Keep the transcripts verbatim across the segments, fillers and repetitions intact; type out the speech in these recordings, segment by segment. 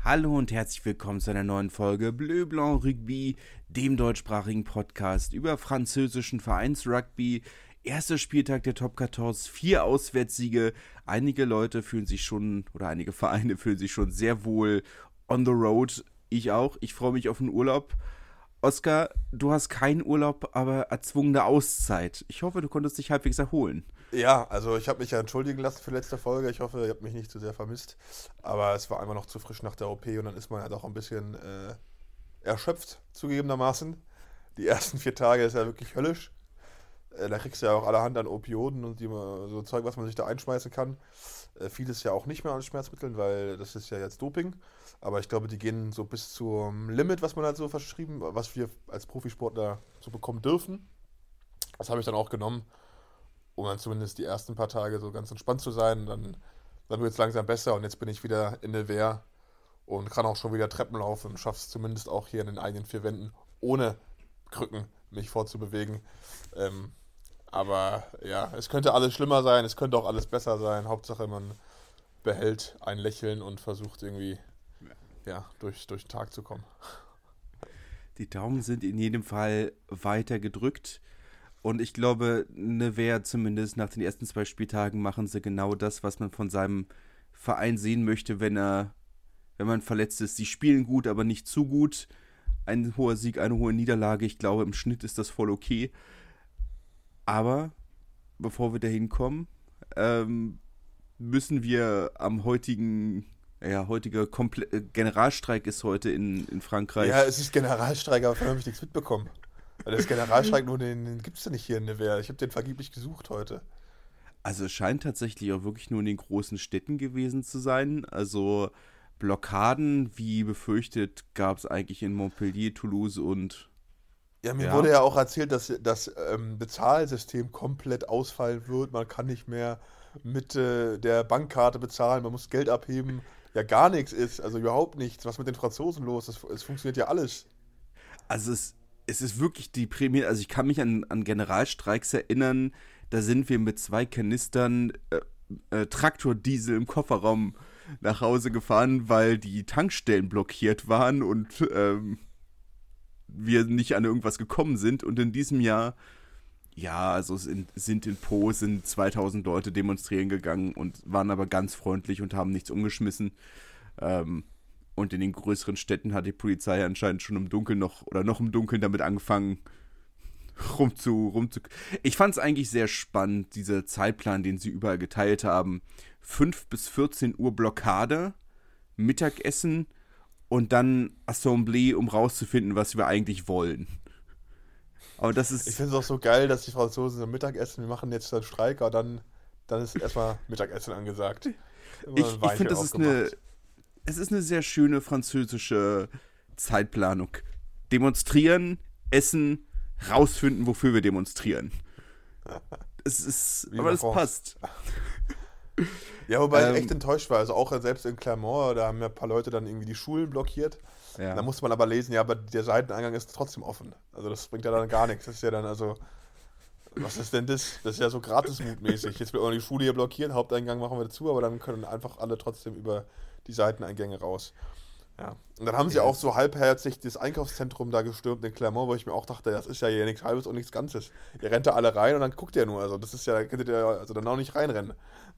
Hallo und herzlich willkommen zu einer neuen Folge Bleu Blanc Rugby, dem deutschsprachigen Podcast über französischen Vereinsrugby. Erster Spieltag der Top vierzehn, vier Auswärtssiege. Einige Leute fühlen sich schon, oder einige Vereine fühlen sich schon sehr wohl on the road. Ich auch. Ich freue mich auf den Urlaub. Oskar, du hast keinen Urlaub, aber erzwungene Auszeit. Ich hoffe, du konntest dich halbwegs erholen. Ja, also ich habe mich ja entschuldigen lassen für letzte Folge. Ich hoffe, ihr habt mich nicht zu sehr vermisst. Aber es war einfach noch zu frisch nach der O P und dann ist man ja doch ein bisschen äh, erschöpft, zugegebenermaßen. Die ersten vier Tage ist ja wirklich höllisch. Äh, da kriegst du ja auch allerhand an Opioiden und die, so Zeug, was man sich da einschmeißen kann. Äh, vieles ja auch nicht mehr an Schmerzmitteln, weil das ist ja jetzt Doping. Aber ich glaube, die gehen so bis zum Limit, was man halt so verschrieben, was wir als Profisportler so bekommen dürfen. Das habe ich dann auch genommen, um dann zumindest die ersten paar Tage so ganz entspannt zu sein. Dann, dann wird es langsam besser und jetzt bin ich wieder in der Wehr und kann auch schon wieder Treppen laufen und schaffe es zumindest auch hier in den eigenen vier Wänden ohne Krücken mich fortzubewegen. Ähm, aber ja, es könnte alles schlimmer sein, es könnte auch alles besser sein. Hauptsache man behält ein Lächeln und versucht irgendwie ja, durch, durch den Tag zu kommen. Die Daumen sind in jedem Fall weiter gedrückt. Und ich glaube, Nevers zumindest nach den ersten zwei Spieltagen machen sie genau das, was man von seinem Verein sehen möchte, wenn er, wenn man verletzt ist. Sie spielen gut, aber nicht zu gut. Ein hoher Sieg, eine hohe Niederlage. Ich glaube, im Schnitt ist das voll okay. Aber bevor wir dahin kommen, ähm, müssen wir am heutigen, ja, heutiger Komple- Generalstreik ist heute in, in Frankreich. Ja, es ist Generalstreik, aber davon habe ich nichts mitbekommen. Weil das Generalstreik, nur den, den gibt es ja nicht hier in Nevers. Ich habe den vergeblich gesucht heute. Also es scheint tatsächlich auch wirklich nur in den großen Städten gewesen zu sein. Also Blockaden, wie befürchtet, gab es eigentlich in Montpellier, Toulouse und... Ja, mir Ja. wurde ja auch erzählt, dass das ähm, Bezahlsystem komplett ausfallen wird. Man kann nicht mehr mit äh, der Bankkarte bezahlen, man muss Geld abheben. Ja, gar nichts ist, also überhaupt nichts. Was mit den Franzosen los ist, es funktioniert ja alles. Also es, es ist wirklich deprimierend. Also ich kann mich an, an Generalstreiks erinnern, da sind wir mit zwei Kanistern äh, äh, Traktordiesel im Kofferraum nach Hause gefahren, weil die Tankstellen blockiert waren und ähm, wir nicht an irgendwas gekommen sind. Und in diesem Jahr, ja, also sind, sind in Po sind zweitausend Leute demonstrieren gegangen und waren aber ganz freundlich und haben nichts umgeschmissen. Ähm, und in den größeren Städten hat die Polizei anscheinend schon im Dunkeln noch, oder noch im Dunkeln damit angefangen, rum zu, rum zu. Ich fand es eigentlich sehr spannend, dieser Zeitplan, den sie überall geteilt haben. fünf bis vierzehn Uhr Blockade, Mittagessen und dann Assemblee, um rauszufinden, was wir eigentlich wollen. Aber das ist... Ich finde es auch so geil, dass die Franzosen so Mittagessen, wir machen jetzt einen Streik, aber dann, dann ist erstmal Mittagessen angesagt. Immer Ich, ein ich Weinchen finde, das ist eine, aufgemacht. es ist eine sehr schöne französische Zeitplanung. Demonstrieren, essen, rausfinden, wofür wir demonstrieren. Es ist, Wie aber in es France. passt. Ja, wobei Ähm, ich echt enttäuscht war. Also auch selbst in Clermont, da haben ja ein paar Leute dann irgendwie die Schulen blockiert. Ja. Da musste man aber lesen, ja, aber der Seiteneingang ist trotzdem offen. Also das bringt ja dann gar nichts. Das ist ja dann also, was ist denn das? Das ist ja so gratismutmäßig. Jetzt wird auch die Schule hier blockiert, Haupteingang machen wir dazu, aber dann können einfach alle trotzdem über die Seiteneingänge raus. Ja. Und dann haben sie Ja. auch so halbherzig das Einkaufszentrum da gestürmt in Clermont, wo ich mir auch dachte, das ist ja hier nichts Halbes und nichts Ganzes. Ihr rennt da alle rein und dann guckt ihr nur. Also das ist ja, da könntet ihr also dann auch nicht reinrennen.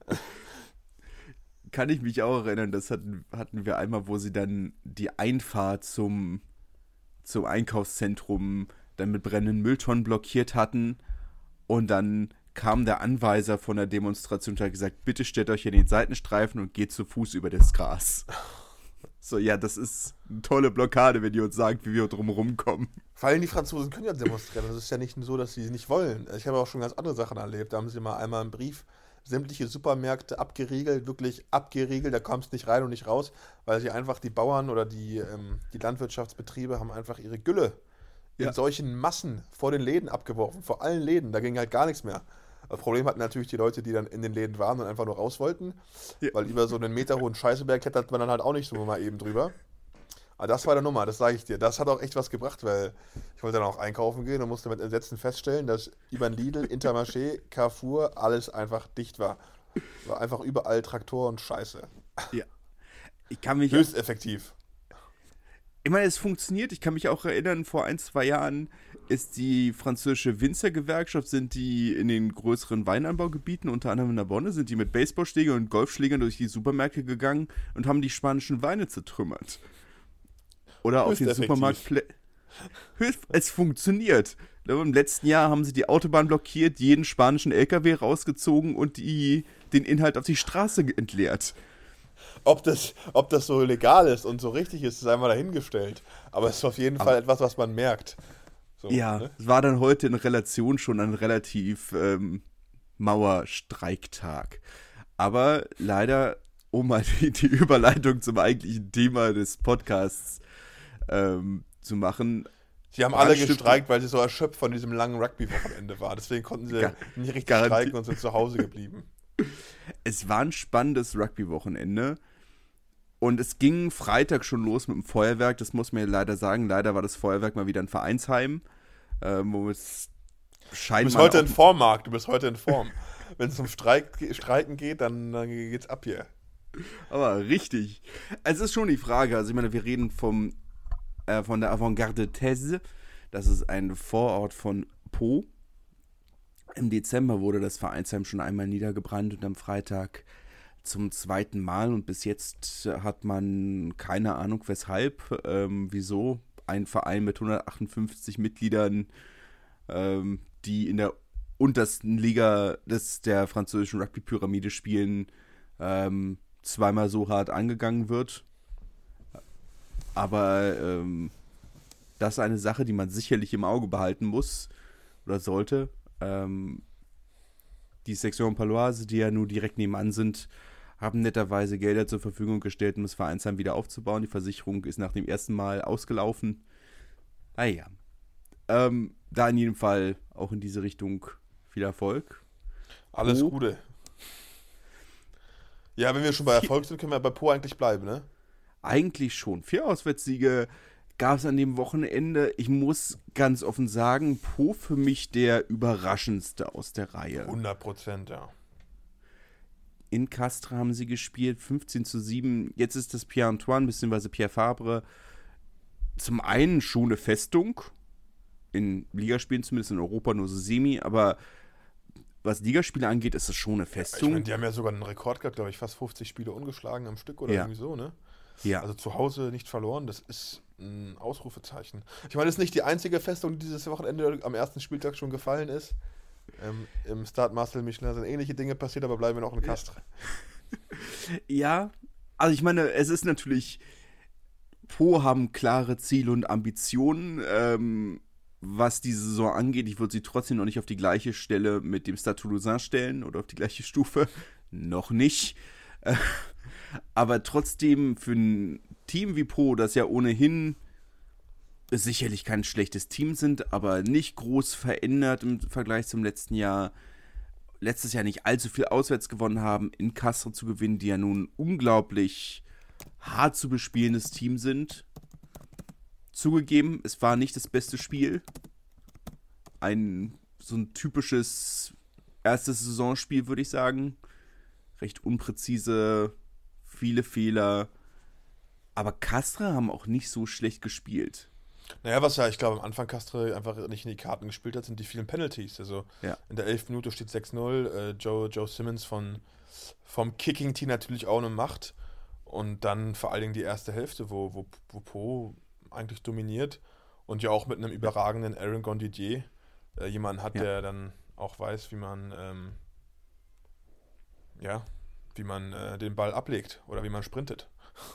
Kann ich mich auch erinnern, das hatten, hatten wir einmal, wo sie dann die Einfahrt zum, zum Einkaufszentrum dann mit brennenden Mülltonnen blockiert hatten und dann kam der Anweiser von der Demonstration und hat gesagt, bitte stellt euch in den Seitenstreifen und geht zu Fuß über das Gras. So, ja, das ist eine tolle Blockade, wenn ihr uns sagt, wie wir drumherum kommen. Vor allem die Franzosen können ja demonstrieren. Das ist ja nicht so, dass sie nicht wollen. Ich habe auch schon ganz andere Sachen erlebt. Da haben sie mal einmal einen Brief, sämtliche Supermärkte abgeriegelt, wirklich abgeriegelt. Da kommst nicht rein und nicht raus, weil sie einfach die Bauern oder die, ähm, die Landwirtschaftsbetriebe haben einfach ihre Gülle Ja. in solchen Massen vor den Läden abgeworfen. Vor allen Läden. Da ging halt gar nichts mehr. Das Problem hatten natürlich die Leute, die dann in den Läden waren und einfach nur raus wollten. Ja. Weil über so einen Meter hohen Scheißeberg klettert man dann halt auch nicht so mal eben drüber. Aber das war der Nummer, das sage ich dir. Das hat auch echt was gebracht, weil ich wollte dann auch einkaufen gehen und musste mit Entsetzen feststellen, dass über den Lidl, Intermarché, Carrefour alles einfach dicht war. War einfach überall Traktor und Scheiße. Ja. Ich kann mich höchst effektiv. Ich meine, es funktioniert. Ich kann mich auch erinnern, vor ein, zwei Jahren ist die französische Winzergewerkschaft, sind die in den größeren Weinanbaugebieten, unter anderem in der Bonne, sind die mit Baseballschlägern und Golfschlägern durch die Supermärkte gegangen und haben die spanischen Weine zertrümmert. Oder auf den Supermarkt. Es funktioniert. Im letzten Jahr haben sie die Autobahn blockiert, jeden spanischen L K W rausgezogen und die, den Inhalt auf die Straße entleert. Ob das, ob das so legal ist und so richtig ist, ist einmal dahingestellt. Aber es ist auf jeden Aber Fall etwas, was man merkt. So, ja, ne? es war dann heute in Relation schon ein relativ ähm, Mauerstreiktag. Aber leider, um mal die, die Überleitung zum eigentlichen Thema des Podcasts ähm, zu machen. Sie haben alle gestreikt, weil sie so erschöpft von diesem langen Rugby-Wochenende war. Deswegen konnten sie Gar- nicht richtig streiken und sind zu Hause geblieben. Es war ein spannendes Rugby-Wochenende. Und es ging Freitag schon los mit dem Feuerwerk. Das muss man ja leider sagen. Leider war das Feuerwerk mal wieder ein Vereinsheim. Ähm, wo es scheinbar. Du bist heute in Form, Marc. Du bist heute in Form. Wenn es um Streik, Streiken geht, dann, dann geht's ab hier. Aber richtig. Es ist schon die Frage. Also, ich meine, wir reden vom, äh, von der Avantgarde Thèse. Das ist ein Vorort von Pau. Im Dezember wurde das Vereinsheim schon einmal niedergebrannt und am Freitag zum zweiten Mal. Und bis jetzt hat man keine Ahnung weshalb, ähm, wieso ein Verein mit hundertachtundfünfzig Mitgliedern, ähm, die in der untersten Liga des, der französischen Rugby-Pyramide spielen, ähm, zweimal so hart angegangen wird. Aber ähm, das ist eine Sache, die man sicherlich im Auge behalten muss oder sollte. Ähm, die Section Paloise, die ja nur direkt nebenan sind, haben netterweise Gelder zur Verfügung gestellt, um das Vereinsheim wieder aufzubauen. Die Versicherung ist nach dem ersten Mal ausgelaufen. Naja. Ähm, da in jedem Fall auch in diese Richtung viel Erfolg. Alles Po. Gute. Ja, wenn wir schon bei Erfolg sind, können wir bei Po eigentlich bleiben, ne? Eigentlich schon. Vier Auswärtssiege gab es an dem Wochenende. Ich muss ganz offen sagen, Po für mich der überraschendste aus der Reihe. hundert Prozent, ja. In Castres haben sie gespielt, fünfzehn zu sieben. Jetzt ist das Pierre-Antoine bzw. Pierre Fabre zum einen schon eine Festung. In Ligaspielen, zumindest in Europa, nur so semi. Aber was Ligaspiele angeht, ist es schon eine Festung. Ich meine, die haben ja sogar einen Rekord gehabt, glaube ich, fast fünfzig Spiele ungeschlagen am Stück oder ja. irgendwie so, ne? Ja. Also zu Hause nicht verloren, das ist ein Ausrufezeichen. Ich meine, das ist nicht die einzige Festung, die dieses Wochenende am ersten Spieltag schon gefallen ist. Ähm, Im Stade Marcel Michelin sind ähnliche Dinge passiert, aber bleiben wir noch in Castres. Ja, also ich meine, es ist natürlich, Po haben klare Ziele und Ambitionen, ähm, was diese Saison angeht. Ich würde sie trotzdem noch nicht auf die gleiche Stelle mit dem Stade Toulousain stellen oder auf die gleiche Stufe. Noch nicht. Äh, aber trotzdem für ein Team wie Po, das ja ohnehin sicherlich kein schlechtes Team sind, aber nicht groß verändert im Vergleich zum letzten Jahr. Letztes Jahr nicht allzu viel auswärts gewonnen haben, in Castres zu gewinnen, die ja nun unglaublich hart zu bespielendes Team sind. Zugegeben, es war nicht das beste Spiel. Ein so ein typisches erstes Saisonspiel, würde ich sagen. Recht unpräzise, viele Fehler. Aber Castres haben auch nicht so schlecht gespielt. Naja, was ja, ich glaube, am Anfang Castres einfach nicht in die Karten gespielt hat, sind die vielen Penalties. Also Ja. in der elften Minute steht sechs null. Äh, Joe, Joe Simmons von, vom Kicking-Team natürlich auch eine Macht. Und dann vor allen Dingen die erste Hälfte, wo, wo, wo Po eigentlich dominiert. Und ja auch mit einem überragenden Aaron Gondidier äh, jemanden hat, Ja. der dann auch weiß, wie man, ähm, ja, wie man äh, den Ball ablegt oder wie man sprintet.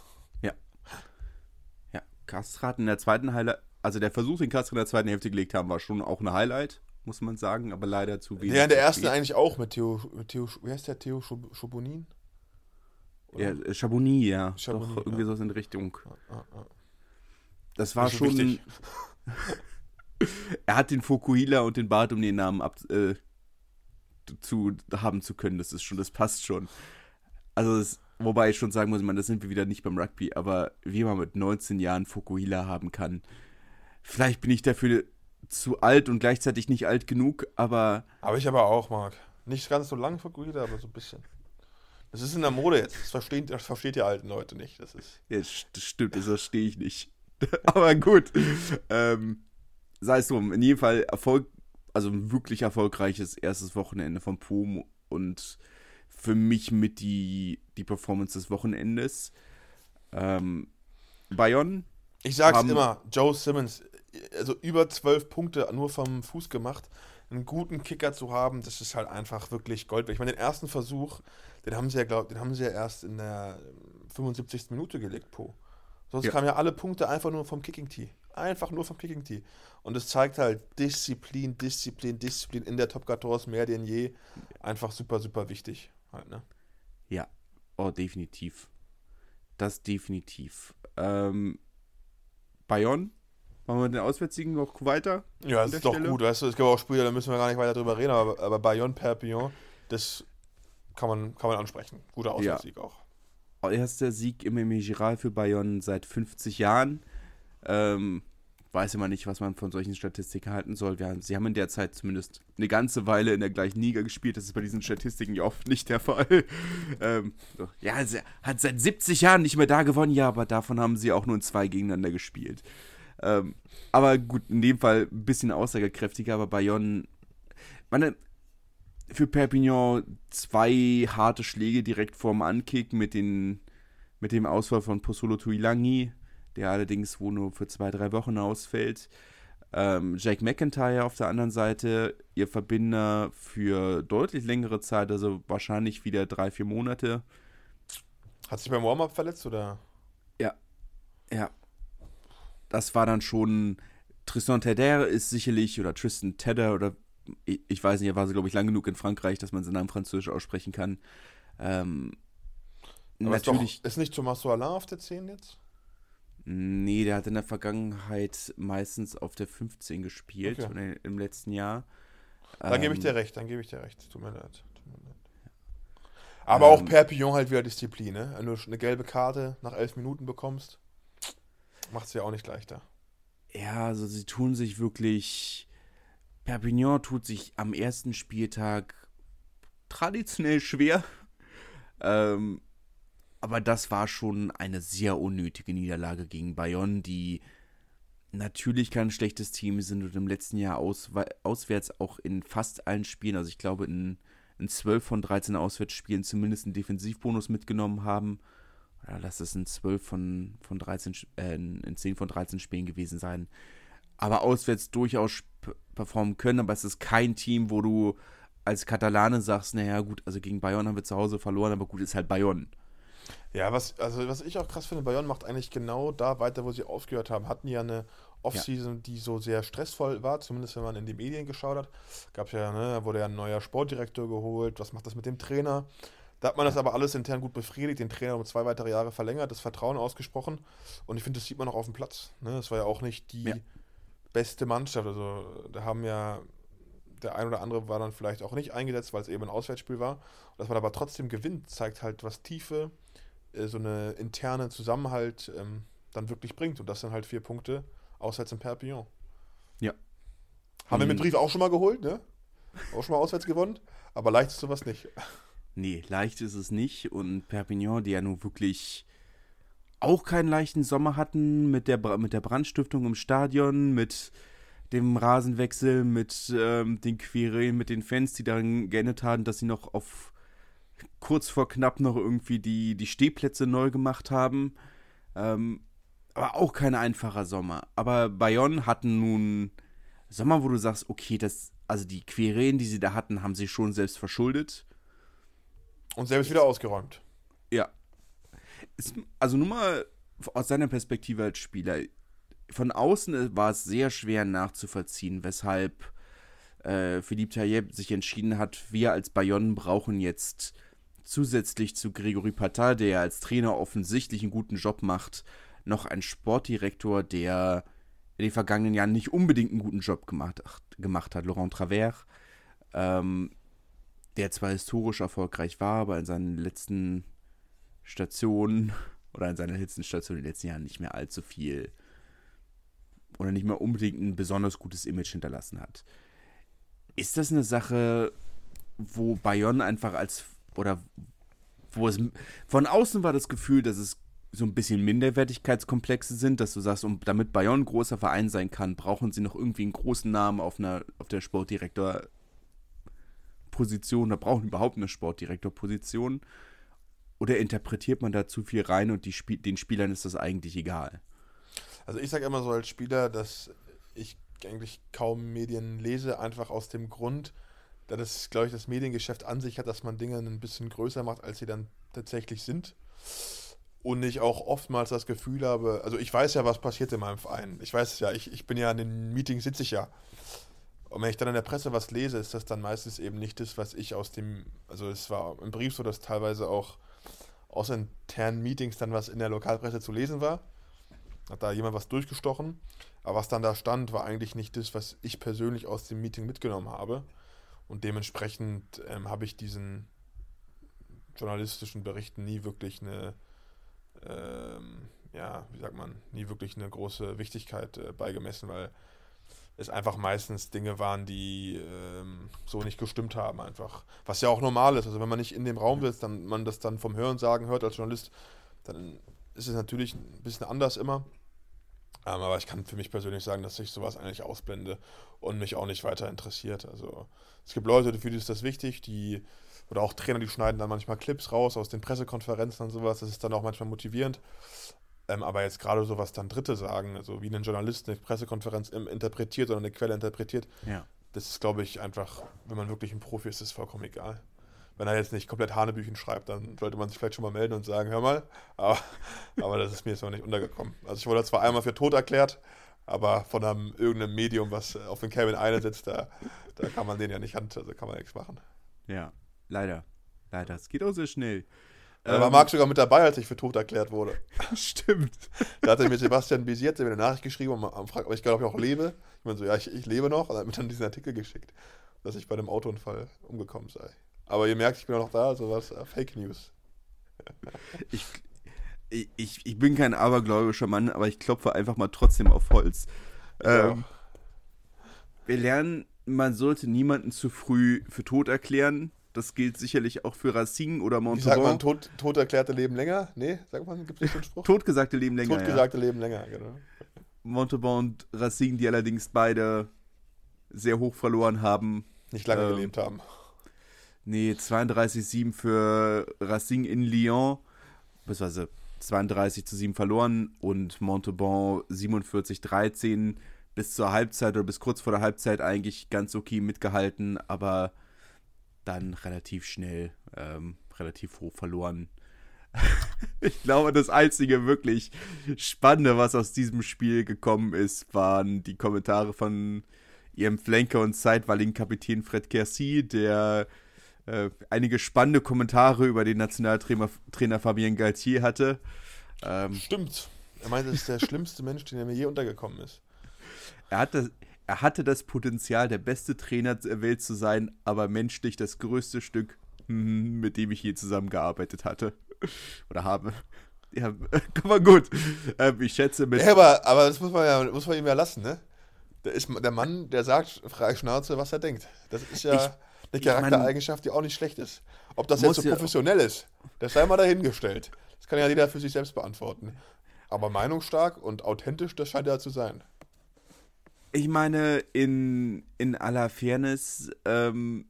Ja, Castres hat in der zweiten Highlight, also der Versuch, den Castres in der zweiten Hälfte gelegt haben, war schon auch ein Highlight, muss man sagen, aber leider zu wenig. Ja, in der ersten spät. eigentlich auch mit Theo, mit Theo, wie heißt der, Theo Schab- Schabonin? Ja, äh, Chamonix, ja. Chamonix, Doch, irgendwie ja. so in die Richtung. Ah, ah. Das war Nicht so schon. wichtig. Er hat den Fokuhila und den Bart, um den Namen ab, äh, zu haben zu können. Das ist schon, das passt schon. Also, das, wobei ich schon sagen muss, man, das sind wir wieder nicht beim Rugby, aber wie man mit neunzehn Jahren Fokuhila haben kann. Vielleicht bin ich dafür zu alt und gleichzeitig nicht alt genug, aber Aber ich aber auch, Marc. Nicht ganz so lang für Guida, aber so ein bisschen. Das ist in der Mode jetzt. Das versteht, das versteht die alten Leute nicht. Das ist Ja, das stimmt, das verstehe ich nicht. Aber gut. Ähm, sei es drum. In jedem Fall Erfolg, also ein wirklich erfolgreiches erstes Wochenende von P O M und für mich mit die, die Performance des Wochenendes. Ähm, Bayonne. Ich sag's haben, immer, Joe Simmons, also über zwölf Punkte nur vom Fuß gemacht, einen guten Kicker zu haben, das ist halt einfach wirklich Gold wert. Ich meine, den ersten Versuch, den haben sie ja, glaub, den haben sie ja erst in der fünfundsiebzigsten Minute gelegt, Po. Sonst Ja. kamen ja alle Punkte einfach nur vom Kicking Tee. Einfach nur vom Kicking Tee. Und es zeigt halt Disziplin, Disziplin, Disziplin in der Top vierzehn mehr denn je. Einfach super, super wichtig. Halt, ne? Ja, oh, definitiv. Das definitiv. Ähm, Bayonne, machen wir den Auswärtssiegen noch weiter? Ja, an das der ist doch Stelle? gut. Weißt du, es gibt auch Spiele, da müssen wir gar nicht weiter drüber reden, aber, aber Bayonne Perpignan, das kann man, kann man ansprechen. Guter Auswärtssieg auch. Erster Sieg im Emi Giral für Bayonne seit fünfzig Jahren. Ähm, weiß immer nicht, was man von solchen Statistiken halten soll. Wir, sie haben in der Zeit zumindest eine ganze Weile in der gleichen Liga gespielt. Das ist bei diesen Statistiken ja oft nicht der Fall. Ähm, so. Ja, sie hat seit siebzig Jahren nicht mehr da gewonnen. Ja, aber davon haben sie auch nur zwei gegeneinander gespielt. Ähm, aber gut, in dem Fall ein bisschen aussagekräftiger. Aber Bayonne, meine, für Perpignan zwei harte Schläge direkt vorm Ankick mit, den, mit dem Ausfall von Posolo Tuilangi, der allerdings wohl nur für zwei, drei Wochen ausfällt. Ähm, Jake McIntyre auf der anderen Seite, ihr Verbinder für deutlich längere Zeit, also wahrscheinlich wieder drei, vier Monate. Hat sich beim Warm-Up verletzt, oder? Ja, ja. Das war dann schon, Tristan Tedder ist sicherlich, oder Tristan Tedder, oder ich, ich weiß nicht, er war so, glaube ich, lang genug in Frankreich, dass man seinen Namen französisch aussprechen kann. Ähm, Aber natürlich. Ist, doch, ist nicht Thomas Alain auf der zehn jetzt? Nee, der hat in der Vergangenheit meistens auf der fünfzehn gespielt, Okay. oder im letzten Jahr. Dann ähm, gebe ich dir recht, dann gebe ich dir recht. Tut mir leid. Tut mir leid. Aber auch Ähm, Perpignan halt wieder Disziplin, ne? Wenn du eine gelbe Karte nach elf Minuten bekommst, macht es ja auch nicht leichter. Ja, also sie tun sich wirklich. Perpignan tut sich am ersten Spieltag traditionell schwer. Ähm, aber das war schon eine sehr unnötige Niederlage gegen Bayonne, die natürlich kein schlechtes Team sind und im letzten Jahr aus, auswärts auch in fast allen Spielen, also ich glaube in, in zwölf von dreizehn Auswärtsspielen zumindest einen Defensivbonus mitgenommen haben. Oder lass es in zwölf von, von dreizehn, äh, in zehn von dreizehn Spielen gewesen sein. Aber auswärts durchaus performen können, aber es ist kein Team, wo du als Katalane sagst, naja gut, also gegen Bayonne haben wir zu Hause verloren, aber gut, ist halt Bayonne. Ja, was, also was ich auch krass finde, Bayonne macht eigentlich genau da weiter, wo sie aufgehört haben. Hatten ja eine Offseason, ja. die so sehr stressvoll war, zumindest wenn man in die Medien geschaut hat. Gab's ja, ne, da wurde ja ein neuer Sportdirektor geholt, was macht das mit dem Trainer? Da hat man das aber alles intern gut befriedigt, den Trainer um zwei weitere Jahre verlängert, das Vertrauen ausgesprochen. Und ich finde, das sieht man auch auf dem Platz. Ne? Das war ja auch nicht die ja. beste Mannschaft. Also da haben ja, der ein oder andere war dann vielleicht auch nicht eingesetzt, weil es eben ein Auswärtsspiel war. Und dass man aber trotzdem gewinnt, zeigt halt, was Tiefe, so eine interne Zusammenhalt ähm, dann wirklich bringt. Und das sind halt vier Punkte auswärts in Perpignan. Ja. Haben wir mit Brief auch schon mal geholt, ne? Auch schon mal auswärts gewonnen. Aber leicht ist sowas nicht. Nee, leicht ist es nicht. Und Perpignan, die ja nun wirklich auch keinen leichten Sommer hatten, mit der, mit der Brandstiftung im Stadion, mit dem Rasenwechsel, mit ähm, den Querelen, mit den Fans, die daran geändert haben, dass sie noch auf kurz vor knapp noch irgendwie die, die Stehplätze neu gemacht haben. Ähm, aber auch kein einfacher Sommer. Aber Bayonne hatten nun Sommer, wo du sagst, okay, das, also die Querelen, die sie da hatten, haben sie schon selbst verschuldet. Und selbst wieder ausgeräumt. Ja. Es, also nur mal aus seiner Perspektive als Spieler. Von außen war es sehr schwer nachzuvollziehen, weshalb äh, Philippe Tailleb sich entschieden hat, wir als Bayonne brauchen jetzt zusätzlich zu Grégory Patat, der als Trainer offensichtlich einen guten Job macht, noch einen Sportdirektor, der in den vergangenen Jahren nicht unbedingt einen guten Job gemacht, gemacht hat, Laurent Travers, ähm, der zwar historisch erfolgreich war, aber in seinen letzten Stationen oder in seiner letzten Station in den letzten Jahren nicht mehr allzu viel oder nicht mehr unbedingt ein besonders gutes Image hinterlassen hat. Ist das eine Sache, wo Bayonne einfach als oder wo es von außen war das Gefühl, dass es so ein bisschen Minderwertigkeitskomplexe sind, dass du sagst, um, damit Bayonne ein großer Verein sein kann, brauchen sie noch irgendwie einen großen Namen auf einer auf der Sportdirektor-Position, da brauchen überhaupt eine Sportdirektor-Position. Oder interpretiert man da zu viel rein und die Spie- den Spielern ist das eigentlich egal? Also ich sage immer so als Spieler, dass ich eigentlich kaum Medien lese, einfach aus dem Grund, da das, glaube ich, das Mediengeschäft an sich hat, dass man Dinge ein bisschen größer macht, als sie dann tatsächlich sind. Und ich auch oftmals das Gefühl habe, also ich weiß ja, was passiert in meinem Verein. Ich weiß es ja, ich, ich bin ja in den Meetings, sitze ich ja. Und wenn ich dann in der Presse was lese, ist das dann meistens eben nicht das, was ich aus dem, also es war im Brief so, dass teilweise auch aus internen Meetings dann was in der Lokalpresse zu lesen war. Hat da jemand was durchgestochen. Aber was dann da stand, war eigentlich nicht das, was ich persönlich aus dem Meeting mitgenommen habe. Und dementsprechend ähm, habe ich diesen journalistischen Berichten nie wirklich eine, ähm, ja, wie sagt man, nie wirklich eine große Wichtigkeit äh, beigemessen, weil es einfach meistens Dinge waren, die ähm, so nicht gestimmt haben einfach. Was ja auch normal ist. Also wenn man nicht in dem Raum ist, dann man das dann vom Hörensagen hört als Journalist, dann ist es natürlich ein bisschen anders immer. Ähm, aber ich kann für mich persönlich sagen, dass ich sowas eigentlich ausblende und mich auch nicht weiter interessiert. Also es gibt Leute, für die ist das wichtig, die oder auch Trainer, die schneiden dann manchmal Clips raus aus den Pressekonferenzen und sowas. Das ist dann auch manchmal motivierend. Ähm, aber jetzt gerade so, was dann Dritte sagen, also wie ein Journalist eine Pressekonferenz im, interpretiert oder eine Quelle interpretiert, Ja. das ist, glaube ich, einfach, wenn man wirklich ein Profi ist, ist es vollkommen egal. Wenn er jetzt nicht komplett Hanebüchen schreibt, dann sollte man sich vielleicht schon mal melden und sagen, hör mal, aber, aber das ist mir jetzt noch nicht untergekommen. Also ich wurde zwar einmal für tot erklärt, aber von einem irgendeinem Medium, was auf den Kevin einsetzt, da, da kann man den ja nicht hand, also kann man nichts machen. Ja, leider. Leider. Es geht auch sehr schnell. Da war Marc sogar mit dabei, als ich für tot erklärt wurde. Stimmt. Da hatte mir Sebastian Bisiert mir eine Nachricht geschrieben und fragt, ob ich glaube ich auch lebe. Ich meine so, ja, ich, ich lebe noch. Und er hat mir dann diesen Artikel geschickt, dass ich bei einem Autounfall umgekommen sei. Aber ihr merkt, ich bin auch noch da, also was uh, Fake News. Ich, ich, ich bin kein abergläubischer Mann, aber ich klopfe einfach mal trotzdem auf Holz. Ähm, wir lernen, man sollte niemanden zu früh für tot erklären. Das gilt sicherlich auch für Racing oder Montauban. Wie sagt man, tot, tot erklärte leben länger? Nee, sagt man, gibt es nicht so einen Spruch? Totgesagte leben länger, Totgesagte ja. leben länger, genau. Montauban und Racing, die allerdings beide sehr hoch verloren haben. Nicht lange ähm, gelebt haben. Nee, zweiunddreißig sieben für Racing in Lyon, beziehungsweise zweiunddreißig zu sieben verloren und Montauban siebenundvierzig dreizehn bis zur Halbzeit oder bis kurz vor der Halbzeit eigentlich ganz okay mitgehalten, aber dann relativ schnell, ähm, relativ hoch verloren. Ich glaube, das einzige wirklich Spannende, was aus diesem Spiel gekommen ist, waren die Kommentare von ihrem Flanker und zeitweiligen Kapitän Fred Quercy, der äh, einige spannende Kommentare über den Nationaltrainer Trainer Fabien Galtier hatte. Ähm, Stimmt. Er meinte, das ist der schlimmste Mensch, der mir je untergekommen ist. Er hatte, er hatte das Potenzial, der beste Trainer der Welt zu sein, aber menschlich das größte Stück, mit dem ich je zusammengearbeitet hatte. Oder habe. Ja, guck mal, gut. Ähm, ich schätze mit. Ja, aber, aber das muss man ja muss man ihm ja lassen, ne? Der ist der Mann, der sagt frei Schnauze, was er denkt. Das ist ja Ich, eine Charaktereigenschaft, die auch nicht schlecht ist. Ob das jetzt so ja professionell ist, das sei mal dahingestellt. Das kann ja jeder für sich selbst beantworten. Aber meinungsstark und authentisch, das scheint er zu sein. Ich meine, in, in aller Fairness, ähm,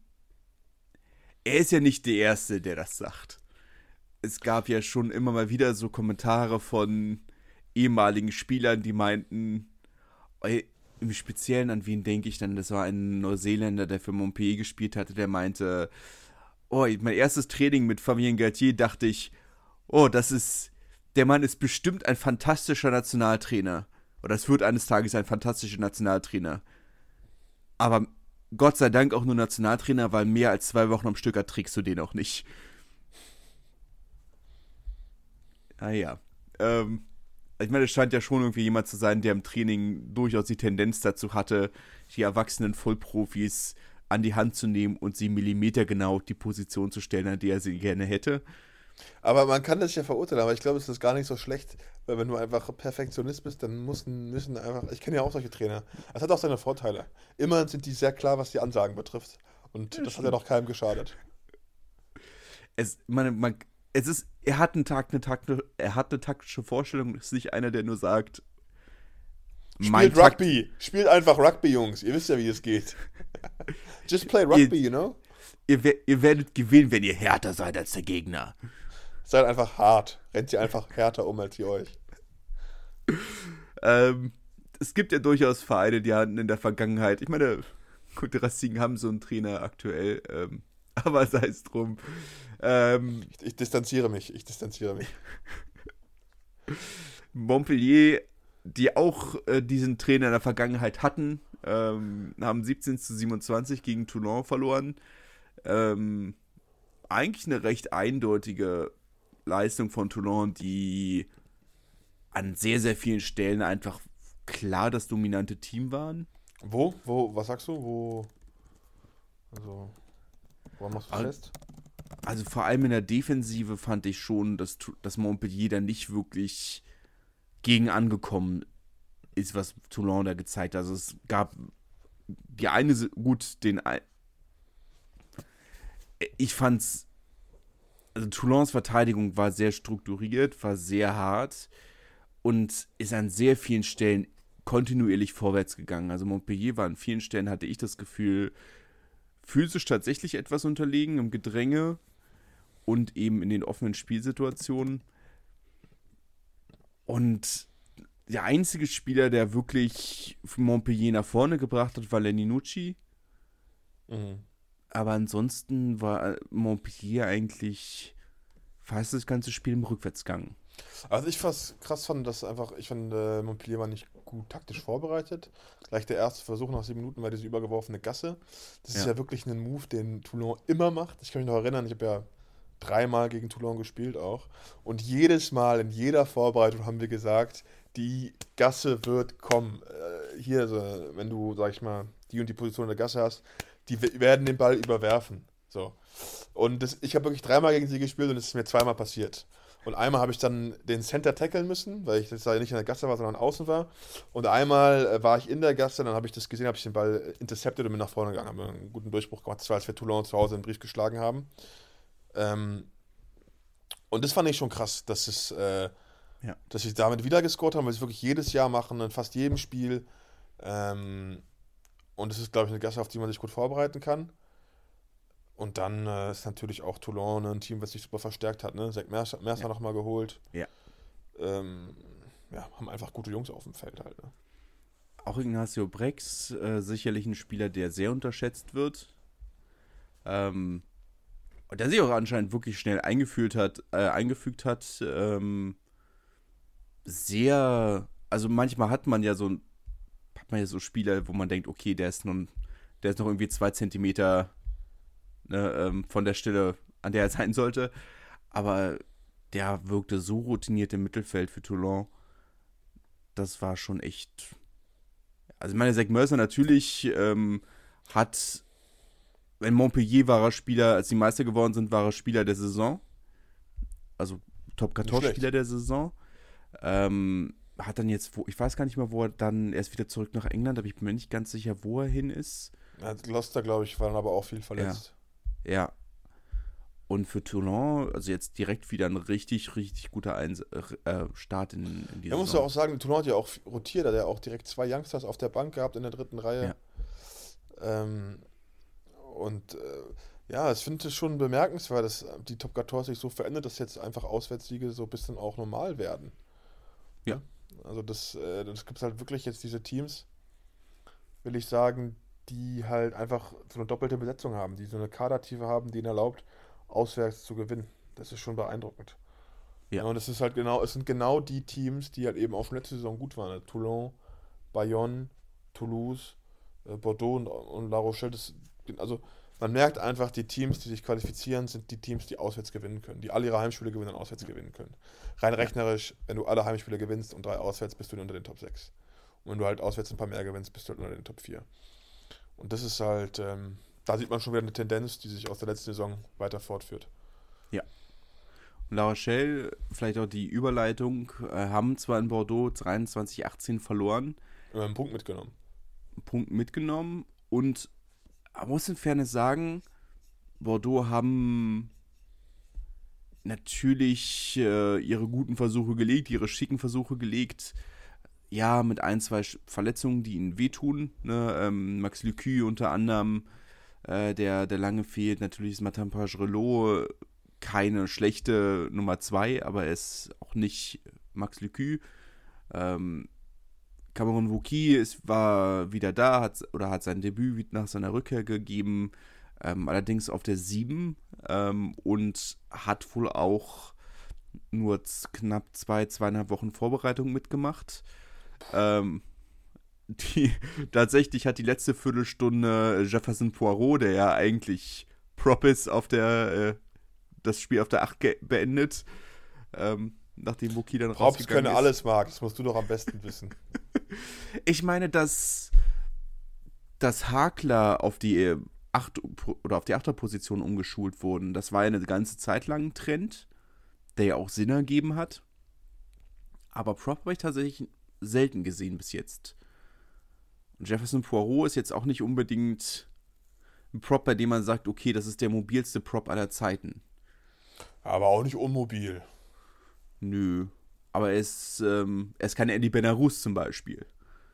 er ist ja nicht der Erste, der das sagt. Es gab ja schon immer mal wieder so Kommentare von ehemaligen Spielern, die meinten, im Speziellen, an wen denke ich dann, das war ein Neuseeländer, der für Montpellier gespielt hatte, der meinte, oh, mein erstes Training mit Fabien Galtier dachte ich, oh, das ist, der Mann ist bestimmt ein fantastischer Nationaltrainer. Oder es wird eines Tages ein fantastischer Nationaltrainer. Aber Gott sei Dank auch nur Nationaltrainer, weil mehr als zwei Wochen am Stück erträgst du den auch nicht. Ah ja. Ähm, ich meine, es scheint ja schon irgendwie jemand zu sein, der im Training durchaus die Tendenz dazu hatte, die erwachsenen Vollprofis an die Hand zu nehmen und sie millimetergenau auf die Position zu stellen, an der er sie gerne hätte. Aber man kann das ja verurteilen, aber ich glaube, es ist gar nicht so schlecht, weil wenn du einfach Perfektionist bist, dann müssen, müssen einfach, ich kenne ja auch solche Trainer, es hat auch seine Vorteile. Immerhin sind die sehr klar, was die Ansagen betrifft. Und Ja, das stimmt. hat ja noch keinem geschadet. Es, man, man, es ist, er hat einen Tag, eine Takt, er hat eine taktische Vorstellung, ist nicht einer, der nur sagt, mein Spielt Takt, Rugby. Spielt einfach Rugby, Jungs. Ihr wisst ja, wie es geht. Just play Rugby, you know? ihr, wer- ihr werdet gewinnen, wenn ihr härter seid als der Gegner. Seid einfach hart. Rennt ihr einfach härter um als ihr euch. Ähm, es gibt ja durchaus Vereine, die hatten in der Vergangenheit, ich meine, gut, die Racing haben so einen Trainer aktuell, ähm, aber sei es drum. Ähm, Ich, ich distanziere mich. Ich distanziere mich. Montpellier, die auch äh, diesen Trainer in der Vergangenheit hatten, ähm, haben siebzehn zu siebenundzwanzig gegen Toulon verloren. Ähm, eigentlich eine recht eindeutige Leistung von Toulon, die an sehr, sehr vielen Stellen einfach klar das dominante Team waren. Wo? Wo? Was sagst du? Wo? Also, woran machst du Al- fest? Also vor allem in der Defensive fand ich schon, dass, Tu- dass Montpellier da nicht wirklich gegen angekommen ist, was Toulon da gezeigt hat. Also es gab die eine, Si- gut, den, ein- ich fand's, also Toulons Verteidigung war sehr strukturiert, war sehr hart und ist an sehr vielen Stellen kontinuierlich vorwärts gegangen. Also Montpellier war an vielen Stellen, hatte ich das Gefühl, physisch tatsächlich etwas unterlegen im Gedränge und eben in den offenen Spielsituationen. Und der einzige Spieler, der wirklich Montpellier nach vorne gebracht hat, war Lenny Nucci. Mhm. Aber ansonsten war Montpellier eigentlich fast das ganze Spiel im Rückwärtsgang. Also ich fast krass fand, dass einfach, ich fand, äh, Montpellier war nicht gut taktisch vorbereitet. Gleich der erste Versuch nach sieben Minuten war diese übergeworfene Gasse. Das ist Ja. ja wirklich ein Move, den Toulon immer macht. Ich kann mich noch erinnern, ich habe ja dreimal gegen Toulon gespielt auch. Und jedes Mal in jeder Vorbereitung haben wir gesagt, die Gasse wird kommen. Äh, hier, so, wenn du, sag ich mal, die und die Position in der Gasse hast, die we- werden den Ball überwerfen. So. Und das, ich habe wirklich dreimal gegen sie gespielt und es ist mir zweimal passiert. Und einmal habe ich dann den Center tackeln müssen, weil ich das ja nicht in der Gasse war, sondern außen war. Und einmal äh, war ich in der Gasse, dann habe ich das gesehen, habe ich den Ball äh, intercepted und bin nach vorne gegangen. Habe einen guten Durchbruch gemacht. Das war, als wir Toulon zu Hause einen Brief geschlagen haben. Ähm, und das fand ich schon krass, dass es, äh, Ja. dass sie damit wieder gescored haben, weil sie es wirklich jedes Jahr machen, in fast jedem Spiel. Ähm, und es ist, glaube ich, eine Gasse, auf die man sich gut vorbereiten kann. Und dann äh, ist natürlich auch Toulon ein Team, was sich super verstärkt hat. Ne? Zach Mercer, Mercer Ja. nochmal geholt. Ja. Ähm, ja, haben einfach gute Jungs auf dem Feld halt. Ne? Auch Ignacio Brex, äh, sicherlich ein Spieler, der sehr unterschätzt wird. Ähm, und der sich auch anscheinend wirklich schnell eingefühlt hat, äh, eingefügt hat. Ähm, sehr, also manchmal hat man ja so hat man ja so Spieler, wo man denkt, okay, der ist nun, der ist noch irgendwie zwei Zentimeter ne, ähm, von der Stelle, an der er sein sollte. Aber der wirkte so routiniert im Mittelfeld für Toulon. Das war schon echt. Also, ich meine, Zach Mercer natürlich ähm, hat. In Montpellier war er Spieler, als die Meister geworden sind, war er Spieler der Saison. Also Top vierzehn-Spieler der Saison. Ähm, hat dann jetzt, wo, ich weiß gar nicht mehr, wo er dann erst wieder zurück nach England, aber ich bin mir nicht ganz sicher, wo er hin ist. Ja, Gloucester, glaube ich, war dann aber auch viel verletzt. Ja. Und für Toulon, also jetzt direkt wieder ein richtig, richtig guter Eins äh, Start in, in die Ja, muss ja Saison. auch sagen, Toulon hat ja auch rotiert, hat ja auch direkt zwei Youngsters auf der Bank gehabt in der dritten Reihe. Ähm, und äh, ja, ich finde es schon bemerkenswert, dass die Top vierzehn sich so verändert, dass jetzt einfach Auswärtssiege so ein bisschen auch normal werden. Ja. Also das, äh, das gibt es halt wirklich jetzt diese Teams, will ich sagen, die halt einfach so eine doppelte Besetzung haben, die so eine Kadertiefe haben, die ihnen erlaubt, auswärts zu gewinnen. Das ist schon beeindruckend. Ja. Ja, und es ist halt genau, es sind genau die Teams, die halt eben auch schon letzte Saison gut waren. Also Toulon, Bayonne, Toulouse, äh, Bordeaux und, und La Rochelle. Das, also man merkt einfach, die Teams, die sich qualifizieren, sind die Teams, die auswärts gewinnen können, die alle ihre Heimspiele gewinnen und auswärts gewinnen können. Rein rechnerisch, wenn du alle Heimspiele gewinnst und drei auswärts, bist du unter den Top sechs. Und wenn du halt auswärts ein paar mehr gewinnst, bist du halt unter den Top vier. Und das ist halt, ähm, da sieht man schon wieder eine Tendenz, die sich aus der letzten Saison weiter fortführt. Und La Rochelle, vielleicht auch die Überleitung, äh, haben zwar in Bordeaux dreiundzwanzig achtzehn verloren, Immer einen Punkt mitgenommen. einen Punkt mitgenommen und man muss in Fairness sagen, Bordeaux haben natürlich äh, ihre guten Versuche gelegt, ihre schicken Versuche gelegt. Ja, mit ein, zwei Verletzungen, die ihnen wehtun. Ne? Ähm, Max Lucu unter anderem, äh, der, der lange fehlt. Natürlich ist Martin Pagerelot keine schlechte Nummer zwei, aber er ist auch nicht Max Lucu. Ähm, Cameron Wauquiez ist, war wieder da, hat, oder hat sein Debüt nach seiner Rückkehr gegeben, ähm, allerdings auf der sieben ähm, und hat wohl auch nur z- knapp zwei, zweieinhalb Wochen Vorbereitung mitgemacht. Ähm, die, tatsächlich hat die letzte Viertelstunde Jefferson Poirot, der ja eigentlich Prop ist, auf der, äh, das Spiel auf der acht ge- beendet, ähm, nachdem Wauquiez dann Props rausgegangen können ist. alles, Marc. Das musst du doch am besten wissen. Ich meine, dass, dass Hakler auf die acht oder auf die Achterposition umgeschult wurden, das war ja eine ganze Zeit lang ein Trend, der ja auch Sinn ergeben hat. Aber Prop habe ich tatsächlich selten gesehen bis jetzt. Und Jefferson Poirot ist jetzt auch nicht unbedingt ein Prop, bei dem man sagt, okay, das ist der mobilste Prop aller Zeiten. Aber auch nicht unmobil. Nö. Aber er ist, ähm, er ist kein Eddie Benarous zum Beispiel.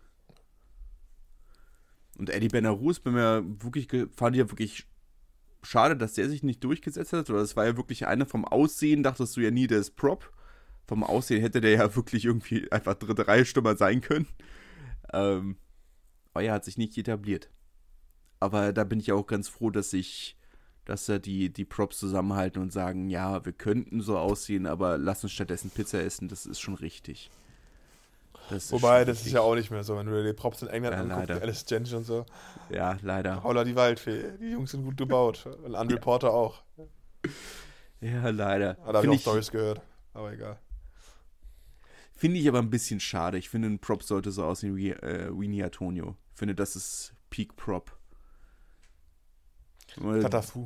Und Eddie Benarous, bin mir wirklich, fand ich ja wirklich schade, dass der sich nicht durchgesetzt hat. Oder das war ja wirklich einer vom Aussehen, dachtest du ja nie, der ist Prop. Vom Aussehen hätte der ja wirklich irgendwie einfach dritte Reihe Stürmer sein können. Ähm, aber er hat sich nicht etabliert. Aber da bin ich auch ganz froh, dass ich, dass da die, die Props zusammenhalten und sagen, ja, wir könnten so aussehen, aber lass uns stattdessen Pizza essen, das ist schon richtig. Das ist Wobei, schon das richtig. ist ja auch nicht mehr so, wenn du dir die Props in England Ja, anguckst, leider. die Alice Gentry und so. Ja, leider. Holla die Waldfee, die Jungs sind gut gebaut. Und Andre Ja. Porter auch. Ja, leider. Ah, da habe ich Finde auch ich, Stories gehört. Aber egal. finde ich aber ein bisschen schade. Ich finde, ein Prop sollte so aussehen wie äh, Winnie Antonio. Ich finde, das ist Peak Prop. Tatafu,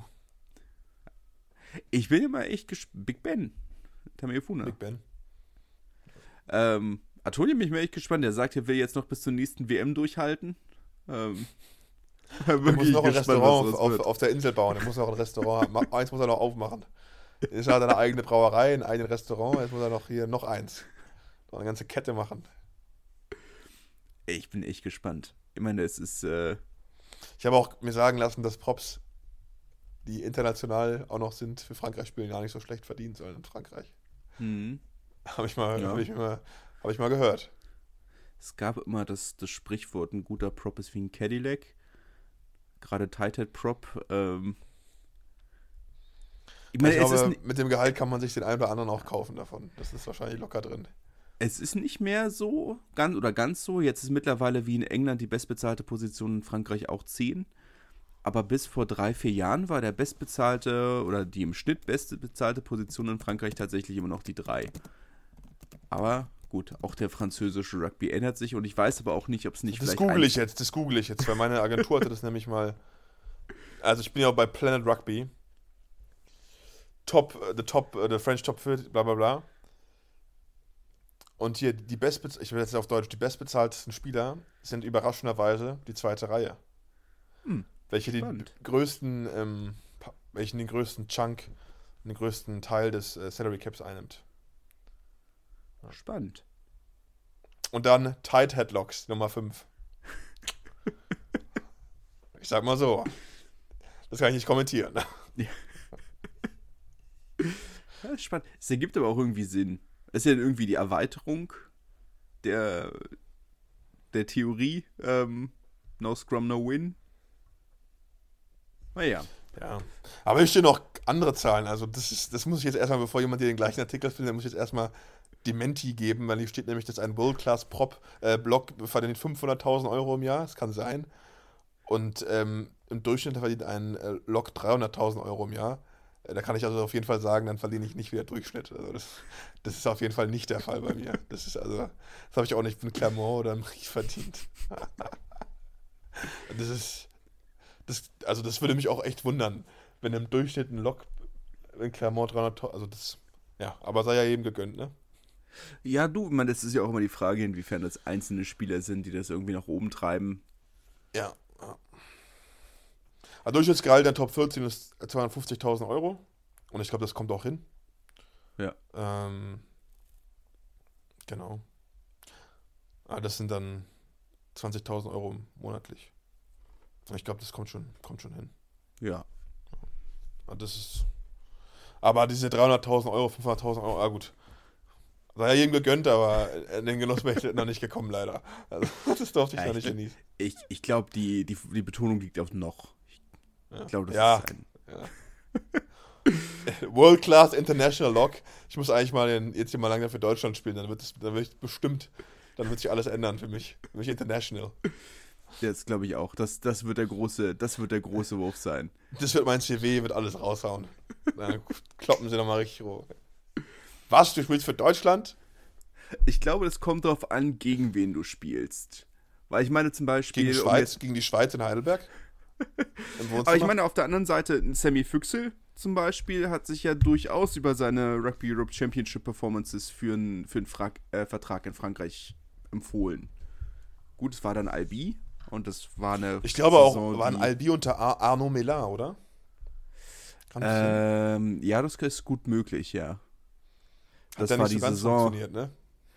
Ich bin immer echt gespannt. Big Ben. Tameifuna. Big Ben. Ähm, Antonio bin ich mir echt gespannt. Der sagt, er will jetzt noch bis zur nächsten W M durchhalten. Ähm, Er muss wirklich noch ein gespannt, Restaurant was auf, das auf, wird. auf der Insel bauen. Er muss noch ein Restaurant haben. Eins muss er noch aufmachen. Jetzt hat er eine eigene Brauerei, ein eigenes Restaurant. Jetzt muss er noch hier noch eins. Noch eine ganze Kette machen. Ich bin echt gespannt. Ich meine, es ist, äh, Ich habe auch mir sagen lassen, dass Props, die international auch noch sind, für Frankreich spielen, gar nicht so schlecht verdienen sollen in Frankreich. hm. Habe ich mal, Ja. habe ich mal, habe ich mal gehört. Es gab immer das, das Sprichwort, ein guter Prop ist wie ein Cadillac. Gerade Tighthead Prop. Ähm, ich meine, Ich es, ist, glaube, ni- mit dem Gehalt kann man sich den einen oder anderen auch kaufen davon. Das ist wahrscheinlich locker drin. es ist nicht mehr so, ganz oder ganz so. Jetzt ist mittlerweile wie in England die bestbezahlte Position in Frankreich auch zehn. Aber bis vor drei, vier Jahren war der bestbezahlte oder die im Schnitt beste bezahlte Position in Frankreich tatsächlich immer noch die drei. Aber gut, auch der französische Rugby ändert sich und ich weiß aber auch nicht, ob es nicht Das vielleicht google ein- ich jetzt, das google ich jetzt, weil meine Agentur hatte das nämlich mal. Also ich bin ja auch bei Planet Rugby. Top, äh, the top, äh, the French Top vierzig, bla bla bla. Und hier die bestbez ich will jetzt auf Deutsch, die bestbezahltesten Spieler sind überraschenderweise die zweite Reihe. Hm, welche die spannend. größten, ähm, pa- welchen den größten Chunk, den größten Teil des äh, Salary Caps einnimmt. Spannend. Und dann Tight Headlocks, Nummer fünf. Ich sag mal so. Das kann ich nicht kommentieren. Ja, ist spannend. Es ergibt aber auch irgendwie Sinn. Es ist ja irgendwie die Erweiterung der, der Theorie. Ähm, no Scrum, no Win. Naja. Ja. Aber hier stehen noch andere Zahlen. Also das ist, das muss ich jetzt erstmal, bevor jemand hier den gleichen Artikel findet, muss ich jetzt erstmal Dementi geben, weil hier steht nämlich, dass ein World-Class-Prop-Block verdient fünfhunderttausend Euro im Jahr. Das kann sein. Und ähm, im Durchschnitt verdient ein äh, Lok dreihunderttausend Euro im Jahr. Äh, da kann ich also auf jeden Fall sagen, dann verdiene ich nicht wieder Durchschnitt. Also das, das ist auf jeden Fall nicht der Fall bei mir. Das ist also, das habe ich auch nicht mit Clermont oder im Ries verdient. Das ist, das, also das würde mich auch echt wundern, wenn im Durchschnitt ein Lok in Clermont dreihunderttausend, also das, ja, aber sei ja jedem gegönnt, ne? Ja, du, man, das ist ja auch immer die Frage, inwiefern das einzelne Spieler sind, die das irgendwie nach oben treiben. Ja. ja. Also Durchschnittsgehalt der Top vierzehn ist zweihundertfünfzigtausend Euro und ich glaube, das kommt auch hin. Ja. Ähm, genau. Ah, das sind dann zwanzigtausend Euro monatlich. Ich glaube, das kommt schon, kommt schon hin. Ja. Ah, das ist. Aber diese dreihunderttausend Euro, fünfhunderttausend Euro, ah gut. Sei ja jedem gegönnt, aber in den Genuss bin ich noch nicht gekommen, leider. Also, das durfte ich Ja, noch ich nicht genießen. Ich, ich glaube, die, die, die Betonung liegt auf noch. Ich Ja. glaube, das Ja. ist ein. Ja. World Class International Lock. Ich muss eigentlich mal in, jetzt hier mal lange für Deutschland spielen, dann wird es, dann wird bestimmt, dann wird sich alles ändern für mich. Für mich international. Das glaube ich auch. Das, das wird der große, das wird der große Wurf sein. Das wird mein C V, wird alles raushauen. Dann kloppen sie nochmal richtig hoch. Was? Du spielst für Deutschland? Ich glaube, das kommt darauf an, gegen wen du spielst. Weil ich meine zum Beispiel. Gegen die um Schweiz, jetzt- gegen die Schweiz in Heidelberg? Im Wohnzimmer? Aber ich meine, auf der anderen Seite, ein Sammy Füchsel zum Beispiel hat sich ja durchaus über seine Rugby Europe Championship Performances für einen für einen Fra- äh, Vertrag in Frankreich empfohlen. Gut, es war dann Albi und das war eine. Ich glaube auch, Saison, war ein die- Albi unter Ar Arnaud Melin, oder? Kann das sein? Ähm, ja, das ist gut möglich, ja. Das Hat ja war nicht die so ganz Saison. funktioniert, ne?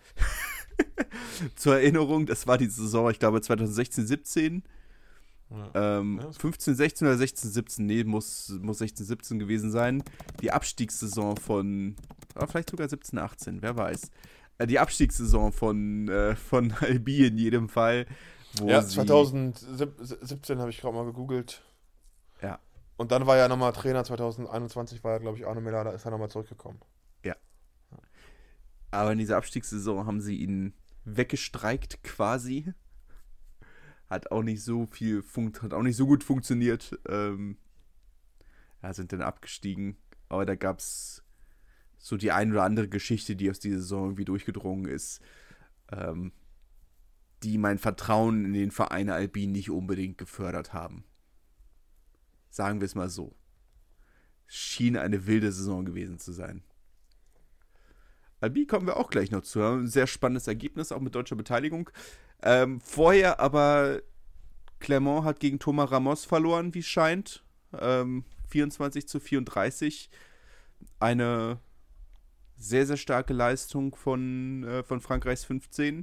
Zur Erinnerung, das war die Saison, ich glaube zwanzig sechzehn siebzehn. Ja. Ähm, Ja, ist fünfzehn sechzehn oder sechzehn siebzehn, nee, muss, muss sechzehn siebzehn gewesen sein. Die Abstiegssaison von, oder vielleicht sogar siebzehn achtzehn, wer weiß. Äh, die Abstiegssaison von, äh, von Albi in jedem Fall. Wo Ja, sie, zwanzig siebzehn habe ich gerade mal gegoogelt. Ja. Und dann war ja nochmal Trainer, zwanzig einundzwanzig war ja, glaube ich, Arno Miller, da ist er nochmal zurückgekommen. Aber in dieser Abstiegssaison haben sie ihn weggestreikt quasi. Hat auch nicht so viel funkt, hat auch nicht so gut funktioniert. Ähm, ja, sind dann abgestiegen. Aber da gab es so die ein oder andere Geschichte, die aus dieser Saison irgendwie durchgedrungen ist, ähm, die mein Vertrauen in den Verein Albi nicht unbedingt gefördert haben. Sagen wir es mal so. Schien eine wilde Saison gewesen zu sein. Albi kommen wir auch gleich noch zu. Ein sehr spannendes Ergebnis, auch mit deutscher Beteiligung. Ähm, vorher aber, Clermont hat gegen Thomas Ramos verloren, wie es scheint. Ähm, vierundzwanzig zu vierunddreißig. Eine sehr, sehr starke Leistung von, äh, von Frankreichs fünfzehn.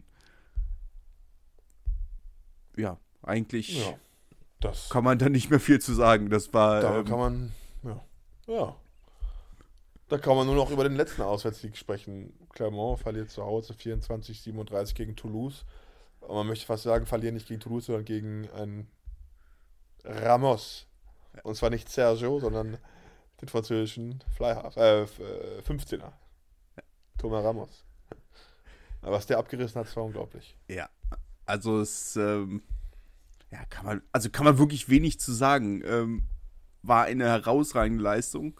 Ja, eigentlich Ja, das, kann man da nicht mehr viel zu sagen. Das war. da ähm, kann man, ja, ja. Da kann man nur noch über den letzten Auswärtssieg sprechen. Clermont verliert zu Hause vierundzwanzig siebenunddreißig gegen Toulouse. Und man möchte fast sagen, verlieren nicht gegen Toulouse, sondern gegen einen Ramos. Und zwar nicht Sergio, sondern den französischen Flyhalf, äh, f- äh, fünfzehner. Thomas Ramos. Aber was der abgerissen hat, das war unglaublich. Ja, also es ähm, ja, kann man, also kann man wirklich wenig zu sagen. Ähm, war eine herausragende Leistung.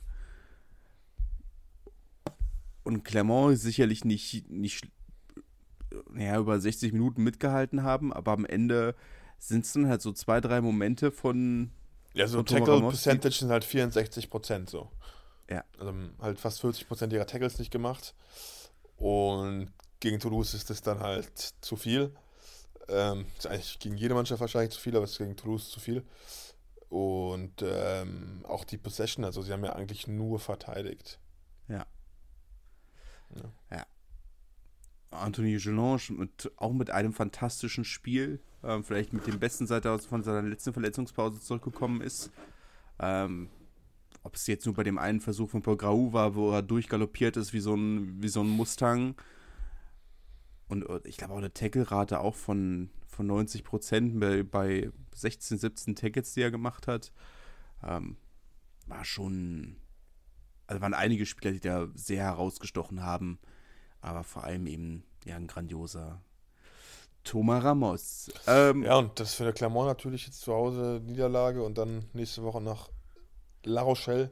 Und Clermont sicherlich nicht, nicht naja, über sechzig Minuten mitgehalten haben, aber am Ende sind es dann halt so zwei, drei Momente von. Ja, so Und Thomas Tackle Ramos, die- Percentage sind halt vierundsechzig Prozent so. Ja. Also haben halt fast vierzig Prozent ihrer Tackles nicht gemacht. Und gegen Toulouse ist das dann halt zu viel. Ähm, ist eigentlich gegen jede Mannschaft wahrscheinlich zu viel, aber es ist gegen Toulouse zu viel. Und ähm, auch die Possession, also sie haben ja eigentlich nur verteidigt. Ja. Ja. Ja. Anthony Gelonge mit, auch mit einem fantastischen Spiel, ähm, vielleicht mit dem besten, seit er aus- von seiner letzten Verletzungspause zurückgekommen ist. Ähm, ob es jetzt nur bei dem einen Versuch von Paul Grau war, wo er durchgaloppiert ist wie so ein, wie so ein Mustang. Und äh, ich glaube auch eine Tackle-Rate auch von, von neunzig Prozent bei, bei sechzehn, siebzehn Tackles, die er gemacht hat. Ähm, war schon. Also waren einige Spieler, die da sehr herausgestochen haben. Aber vor allem eben ja ein grandioser Thomas Ramos. Ähm, Ja, und das für der Clermont natürlich jetzt zu Hause Niederlage und dann nächste Woche nach La Rochelle.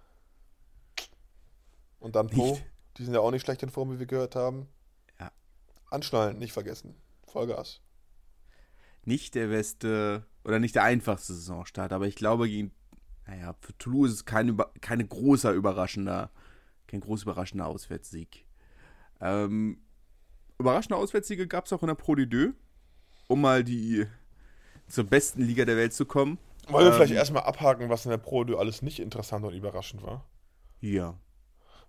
Und dann Po. Nicht. Die sind ja auch nicht schlecht in Form, wie wir gehört haben. Ja. Anschnallen, nicht vergessen. Vollgas. Nicht der beste oder nicht der einfachste Saisonstart, aber ich glaube, gegen, naja, für Toulouse ist es kein, über, keine großer überraschender, kein groß überraschender Auswärtssieg. Ähm, überraschende Auswärtssiege gab es auch in der Pro D deux, um mal die zur besten Liga der Welt zu kommen. Wollen wir Ähm, vielleicht erstmal abhaken, was in der Pro D alles nicht interessant und überraschend war? Ja.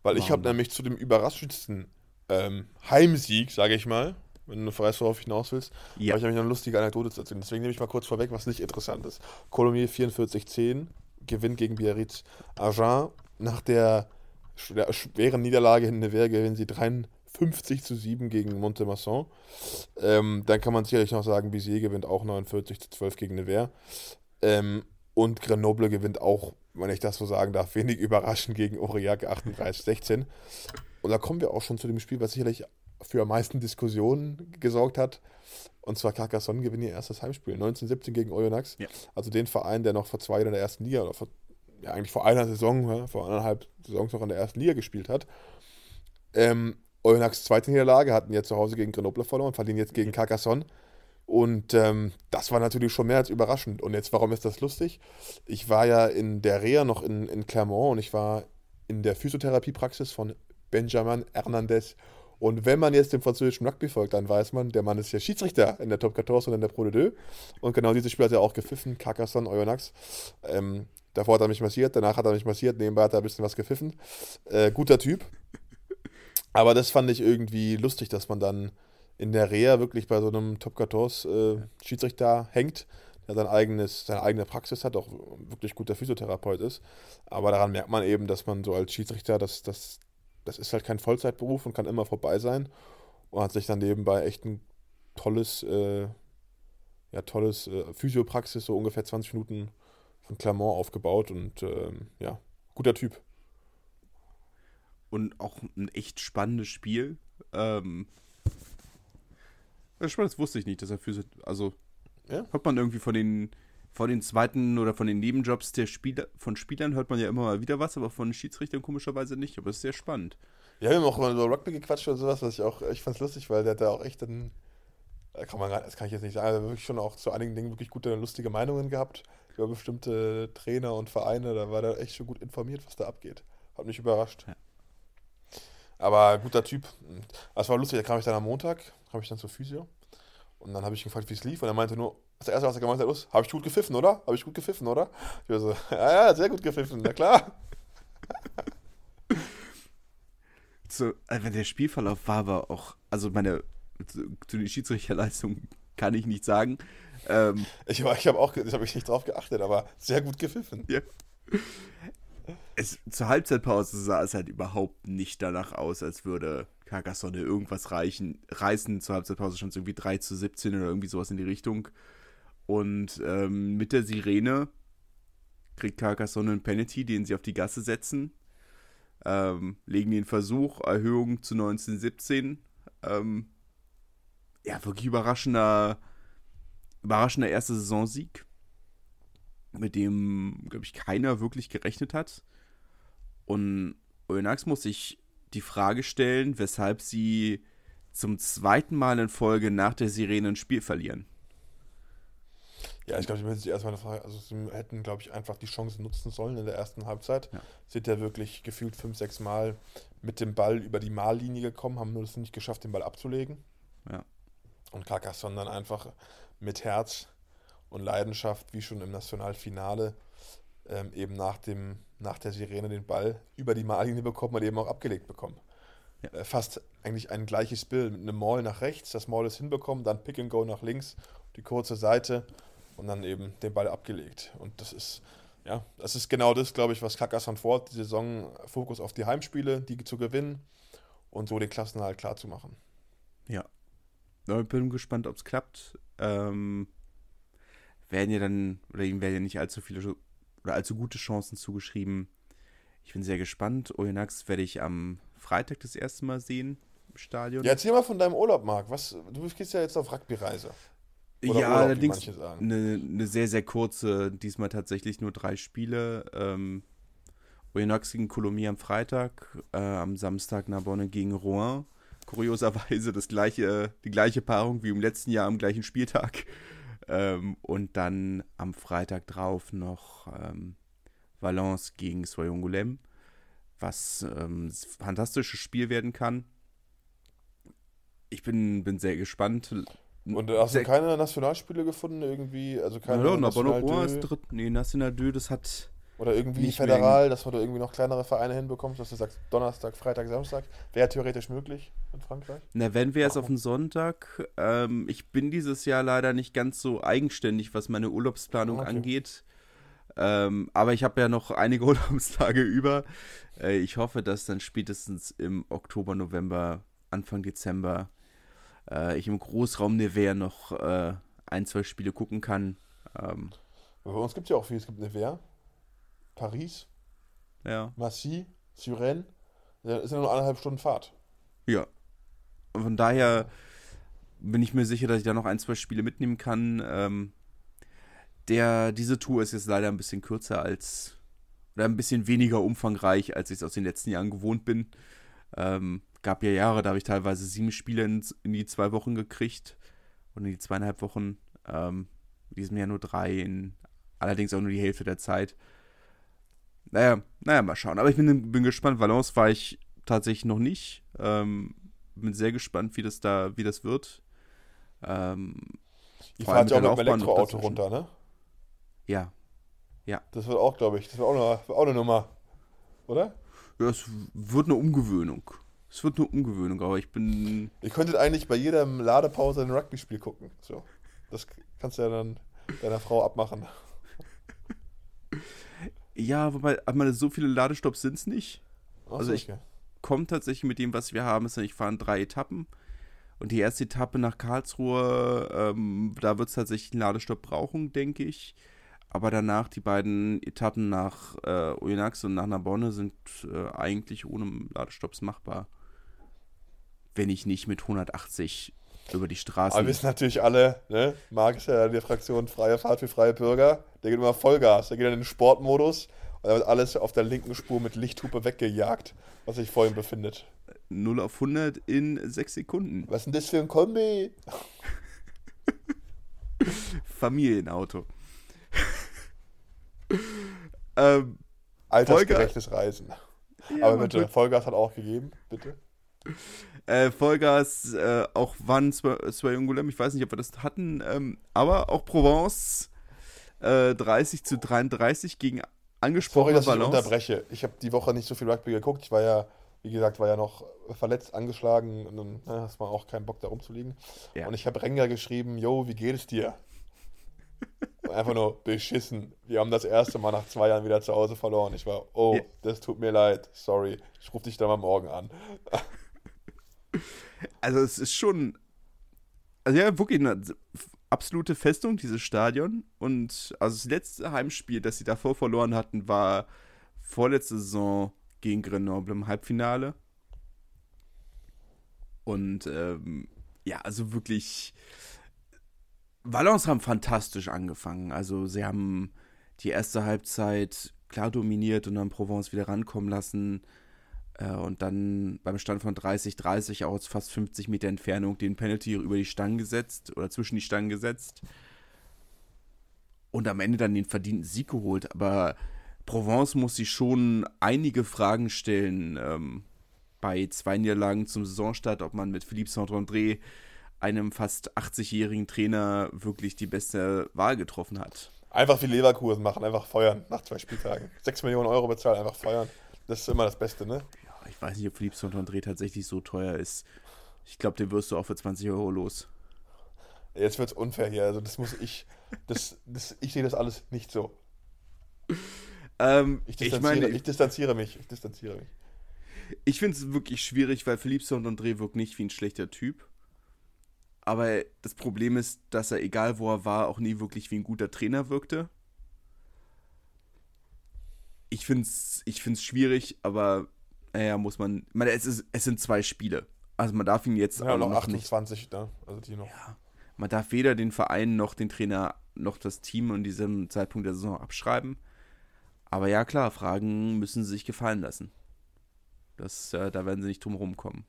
Weil ich habe nämlich zu dem überraschendsten ähm, Heimsieg, sage ich mal, wenn du weißt, worauf ich hinaus willst, Ja. habe ich nämlich noch eine lustige Anekdote zu erzählen. Deswegen nehme ich mal kurz vorweg, was nicht interessant ist. Colomiers vierundvierzig zehn, Gewinn gegen Biarritz. Agen, nach der schwer, schweren Niederlage in Nevers gewinnen sie dreiundfünfzig zu sieben gegen Montemasson. Ähm, dann kann man sicherlich noch sagen, Bizier gewinnt auch neunundvierzig zu zwölf gegen Nevers. Ähm, und Grenoble gewinnt auch, wenn ich das so sagen darf, wenig überraschend gegen Aurillac achtunddreißig sechzehn. Und da kommen wir auch schon zu dem Spiel, was sicherlich für am meisten Diskussionen gesorgt hat. Und zwar Carcassonne gewinnt ihr erstes Heimspiel. neunzehnhundertsiebzehn gegen Oyonnax. Ja. Also den Verein, der noch vor zwei Jahren in der ersten Liga, oder vor, ja, eigentlich vor einer Saison, ja, vor anderthalb Saisons noch in der ersten Liga gespielt hat. Ähm, Oyonnax zweite Niederlage, hatten ja zu Hause gegen Grenoble verloren, verlieren jetzt gegen Carcassonne. Und ähm, das war natürlich schon mehr als überraschend. Und jetzt, warum ist das lustig? Ich war ja in der Reha noch in, in Clermont und ich war in der Physiotherapiepraxis von Benjamin Hernandez. Und wenn man jetzt dem französischen Rugby folgt, dann weiß man, der Mann ist ja Schiedsrichter in der Top vierzehn und in der Pro de Deux. Und genau dieses Spiel hat er auch gepfiffen, Carcassonne, Oyonnax. Ähm, davor hat er mich massiert, danach hat er mich massiert, nebenbei hat er ein bisschen was gepfiffen. Äh, guter Typ. Aber das fand ich irgendwie lustig, dass man dann in der Reha wirklich bei so einem Top vierzehn äh, Schiedsrichter hängt, der sein eigenes, seine eigene Praxis hat, auch wirklich guter Physiotherapeut ist. Aber daran merkt man eben, dass man so als Schiedsrichter, das, das, das ist halt kein Vollzeitberuf und kann immer vorbei sein. Und hat sich dann nebenbei echt ein tolles, äh, ja, tolles äh, Physiopraxis, so ungefähr zwanzig Minuten von Clermont aufgebaut und ähm, ja, guter Typ. Und auch ein echt spannendes Spiel. Ähm, das Spannend, das wusste ich nicht, dass er Physio, also Ja. hört man irgendwie von den von den zweiten oder von den Nebenjobs der Spieler, von Spielern hört man ja immer mal wieder was, aber von Schiedsrichtern komischerweise nicht. Aber es ist sehr spannend. Ja, wir haben auch mal über Rugby gequatscht oder sowas, was ich auch, ich fand's lustig, weil der hat da auch echt dann, da kann man gar, das kann ich jetzt nicht sagen, aber wirklich schon auch zu einigen Dingen wirklich gute, lustige Meinungen gehabt über bestimmte Trainer und Vereine, da war der echt schon gut informiert, was da abgeht. Hat mich überrascht. Ja. Aber guter Typ. Das war lustig, da kam ich dann am Montag, kam ich dann zur Physio und dann habe ich ihn gefragt, wie es lief und er meinte nur, das erste, was er gemeint hat, ist, habe ich gut gepfiffen, oder? Habe ich gut gepfiffen, oder? Ich war so, ja, ja, sehr gut gepfiffen, na klar. So, also der Spielverlauf war aber auch, also meine, zu, zu den Schiedsrichterleistungen kann ich nicht sagen. Ähm, Ich, war- ich habe auch, ge- ich habe nicht drauf geachtet, aber sehr gut gepfiffen. ja. Es, zur Halbzeitpause sah es halt überhaupt nicht danach aus, als würde Carcassonne irgendwas reichen, reißen. Zur Halbzeitpause schon irgendwie drei zu siebzehn oder irgendwie sowas in die Richtung. Und ähm, mit der Sirene kriegt Carcassonne einen Penalty, den sie auf die Gasse setzen. Ähm, legen den Versuch, Erhöhung zu neunzehn siebzehn. Ähm, ja, wirklich überraschender, überraschender erster Saisonsieg, mit dem, glaube ich, keiner wirklich gerechnet hat. Und Oyonnax muss sich die Frage stellen, weshalb sie zum zweiten Mal in Folge nach der Sirene ein Spiel verlieren. Ja, ich glaube, die müssen sich erstmal eine Frage, also sie hätten, glaube ich, einfach die Chance nutzen sollen in der ersten Halbzeit. Ja. Sind ja wirklich gefühlt fünf, sechs Mal mit dem Ball über die Mahllinie gekommen, haben nur es nicht geschafft, den Ball abzulegen. Ja. Und Carcassonne dann einfach mit Herz und Leidenschaft, wie schon im Nationalfinale, ähm, eben nach, dem, nach der Sirene den Ball über die Mahllinie bekommen und eben auch abgelegt bekommen. Ja. Äh, fast eigentlich ein gleiches Bild mit einem Maul nach rechts, das Maul ist hinbekommen, dann Pick and Go nach links, die kurze Seite und dann eben den Ball abgelegt. Und das ist, ja, das ist genau das, glaube ich, was Carcassonne vorhat, die Saison Fokus auf die Heimspiele, die zu gewinnen und so den Klassenerhalt klar zu machen. Ja. Ich bin gespannt, ob es klappt. Ähm, werden ja dann, oder ihnen werden ja nicht allzu viele oder allzu gute Chancen zugeschrieben. Ich bin sehr gespannt. Oyonnax werde ich am Freitag das erste Mal sehen im Stadion. Ja, erzähl mal von deinem Urlaub, Marc. Was, du gehst ja jetzt auf Rugby-Reise. Oder ja, Urlaub, wie allerdings manche sagen. eine, eine sehr, sehr kurze, diesmal tatsächlich nur drei Spiele. Ähm, Oyonnax gegen Colomiers am Freitag, äh, am Samstag Narbonne gegen Rouen. Kurioserweise das gleiche, die gleiche Paarung wie im letzten Jahr am gleichen Spieltag. Ähm, und dann am Freitag drauf noch ähm, Valence gegen Soyons-Goulême, was ähm, ein fantastisches Spiel werden kann. Ich bin, bin sehr gespannt. Und hast du sehr, keine Nationalspiele gefunden irgendwie? Also keine ja, Narbonne National Rouen deux? ist dritt, nee, National deux, das hat Oder irgendwie Nicht mehr föderal, dass du irgendwie noch kleinere Vereine hinbekommst, dass du sagst Donnerstag, Freitag, Samstag. Wäre theoretisch möglich in Frankreich. Na, wenn wir jetzt Warum? auf den Sonntag, ähm, ich bin dieses Jahr leider nicht ganz so eigenständig, was meine Urlaubsplanung Okay. angeht. Ähm, aber ich habe ja noch einige Urlaubstage über. Äh, ich hoffe, dass dann spätestens im Oktober, November, Anfang Dezember äh, ich im Großraum Nevers noch äh, ein, zwei Spiele gucken kann. Ähm, Bei uns gibt es ja auch viel. Es gibt Nevers, Paris, ja. Massy, Suresnes. Das ist ja nur eineinhalb Stunden Fahrt. Ja. Und von daher bin ich mir sicher, dass ich da noch ein, zwei Spiele mitnehmen kann. Ähm, der, diese Tour ist jetzt leider ein bisschen kürzer als, oder ein bisschen weniger umfangreich, als ich es aus den letzten Jahren gewohnt bin. Ähm, gab ja Jahre, da habe ich teilweise sieben Spiele in, in die zwei Wochen gekriegt. Und in die zweieinhalb Wochen. Ähm, in diesem Jahr nur drei, in, allerdings auch nur die Hälfte der Zeit. Naja, naja, mal schauen. Aber ich bin, bin gespannt. Valence war ich tatsächlich noch nicht. Ähm, bin sehr gespannt, wie das da, wie das wird. Ähm, Ihr vor allem fahrt ja auch der mit dem Laufbahn noch Elektroauto dazwischen. runter, ne? Ja, ja. Das wird auch, glaube ich, das wird auch eine, auch eine Nummer. Oder? Ja, es wird eine Umgewöhnung. Es wird eine Umgewöhnung, aber ich bin. Ihr könntet eigentlich bei jeder Ladepause ein Rugby-Spiel gucken. So. Das kannst du ja dann deiner Frau abmachen. Ja, wobei, aber so viele Ladestops sind es nicht. Ach Also so, ich- okay. Kommt tatsächlich mit dem, was wir haben, ist, ich fahre drei Etappen. Und die erste Etappe nach Karlsruhe, ähm, da wird es tatsächlich einen Ladestopp brauchen, denke ich. Aber danach die beiden Etappen nach äh, Oyonnax und nach Narbonne sind äh, eigentlich ohne Ladestopps machbar. Wenn ich nicht mit hundertachtzig über die Straßen. Aber wir wissen natürlich alle, ne? Marc ist ja in der Fraktion Freie Fahrt für freie Bürger. Der geht immer Vollgas. Der geht dann in den Sportmodus und da wird alles auf der linken Spur mit Lichthupe weggejagt, was sich vor ihm befindet. null auf hundert in sechs Sekunden. Was ist denn das für ein Kombi? Familienauto. ähm, Altersgerechtes Reisen. ja, Aber man bitte, wird- Vollgas hat auch gegeben, bitte. Äh, Vollgas, äh, auch wann Soyunculem, ich weiß nicht, ob wir das hatten, ähm, aber auch Provence äh, dreißig zu dreiunddreißig gegen Sorry, angesprochene dass ich Valence. unterbreche. Ich habe die Woche nicht so viel Rugby geguckt. Ich war ja, wie gesagt, war ja noch verletzt, angeschlagen und dann ne, hast man auch keinen Bock da rumzuliegen. Ja. Und ich habe Renger geschrieben, yo, wie geht es dir? Und einfach nur beschissen. Wir haben das erste Mal nach zwei Jahren wieder zu Hause verloren. Ich war, oh, Ja. das tut mir leid, sorry. Ich rufe dich dann mal morgen an. Also es ist schon, also ja, wirklich eine absolute Festung, dieses Stadion. Und also das letzte Heimspiel, das sie davor verloren hatten, war vorletzte Saison gegen Grenoble im Halbfinale. Und ähm, ja, also wirklich, Valence haben fantastisch angefangen. Also sie haben die erste Halbzeit klar dominiert und dann Provence wieder rankommen lassen. Äh, und dann beim Stand von dreißig dreißig aus fast fünfzig Meter Entfernung den Penalty über die Stangen gesetzt oder zwischen die Stangen gesetzt. Und am Ende dann den verdienten Sieg geholt. Aber Provence muss sich schon einige Fragen stellen, ähm, bei zwei Niederlagen zum Saisonstart, ob man mit Philippe Saint-André, einem fast achtzigjährigen Trainer, wirklich die beste Wahl getroffen hat. Einfach wie Leverkusen machen, einfach feuern nach zwei Spieltagen. Sechs Millionen Euro bezahlen, einfach feuern. Das ist immer das Beste, ne? Ja, ich weiß nicht, ob Philippe Saint-André tatsächlich so teuer ist. Ich glaube, den wirst du auch für zwanzig Euro los. Jetzt wird's unfair hier. Also das muss ich, das, das, ich sehe das alles nicht so. Ähm, Ich ich distanziere, meine, ich distanziere mich. Ich distanziere mich. ich finde es wirklich schwierig, weil Philippe Saint-André wirkt nicht wie ein schlechter Typ. Aber das Problem ist, dass er, egal wo er war, auch nie wirklich wie ein guter Trainer wirkte. Ich finde es ich find's schwierig, aber naja, muss man. Ich meine, es, ist, es sind zwei Spiele. Also man darf ihn jetzt Ja, auch noch noch nicht. achtundzwanzig, ne? Also die noch. Man darf weder den Verein noch den Trainer noch das Team in diesem Zeitpunkt der Saison abschreiben. Aber ja, klar, Fragen müssen sie sich gefallen lassen. Das, äh, da werden sie nicht drum rumkommen.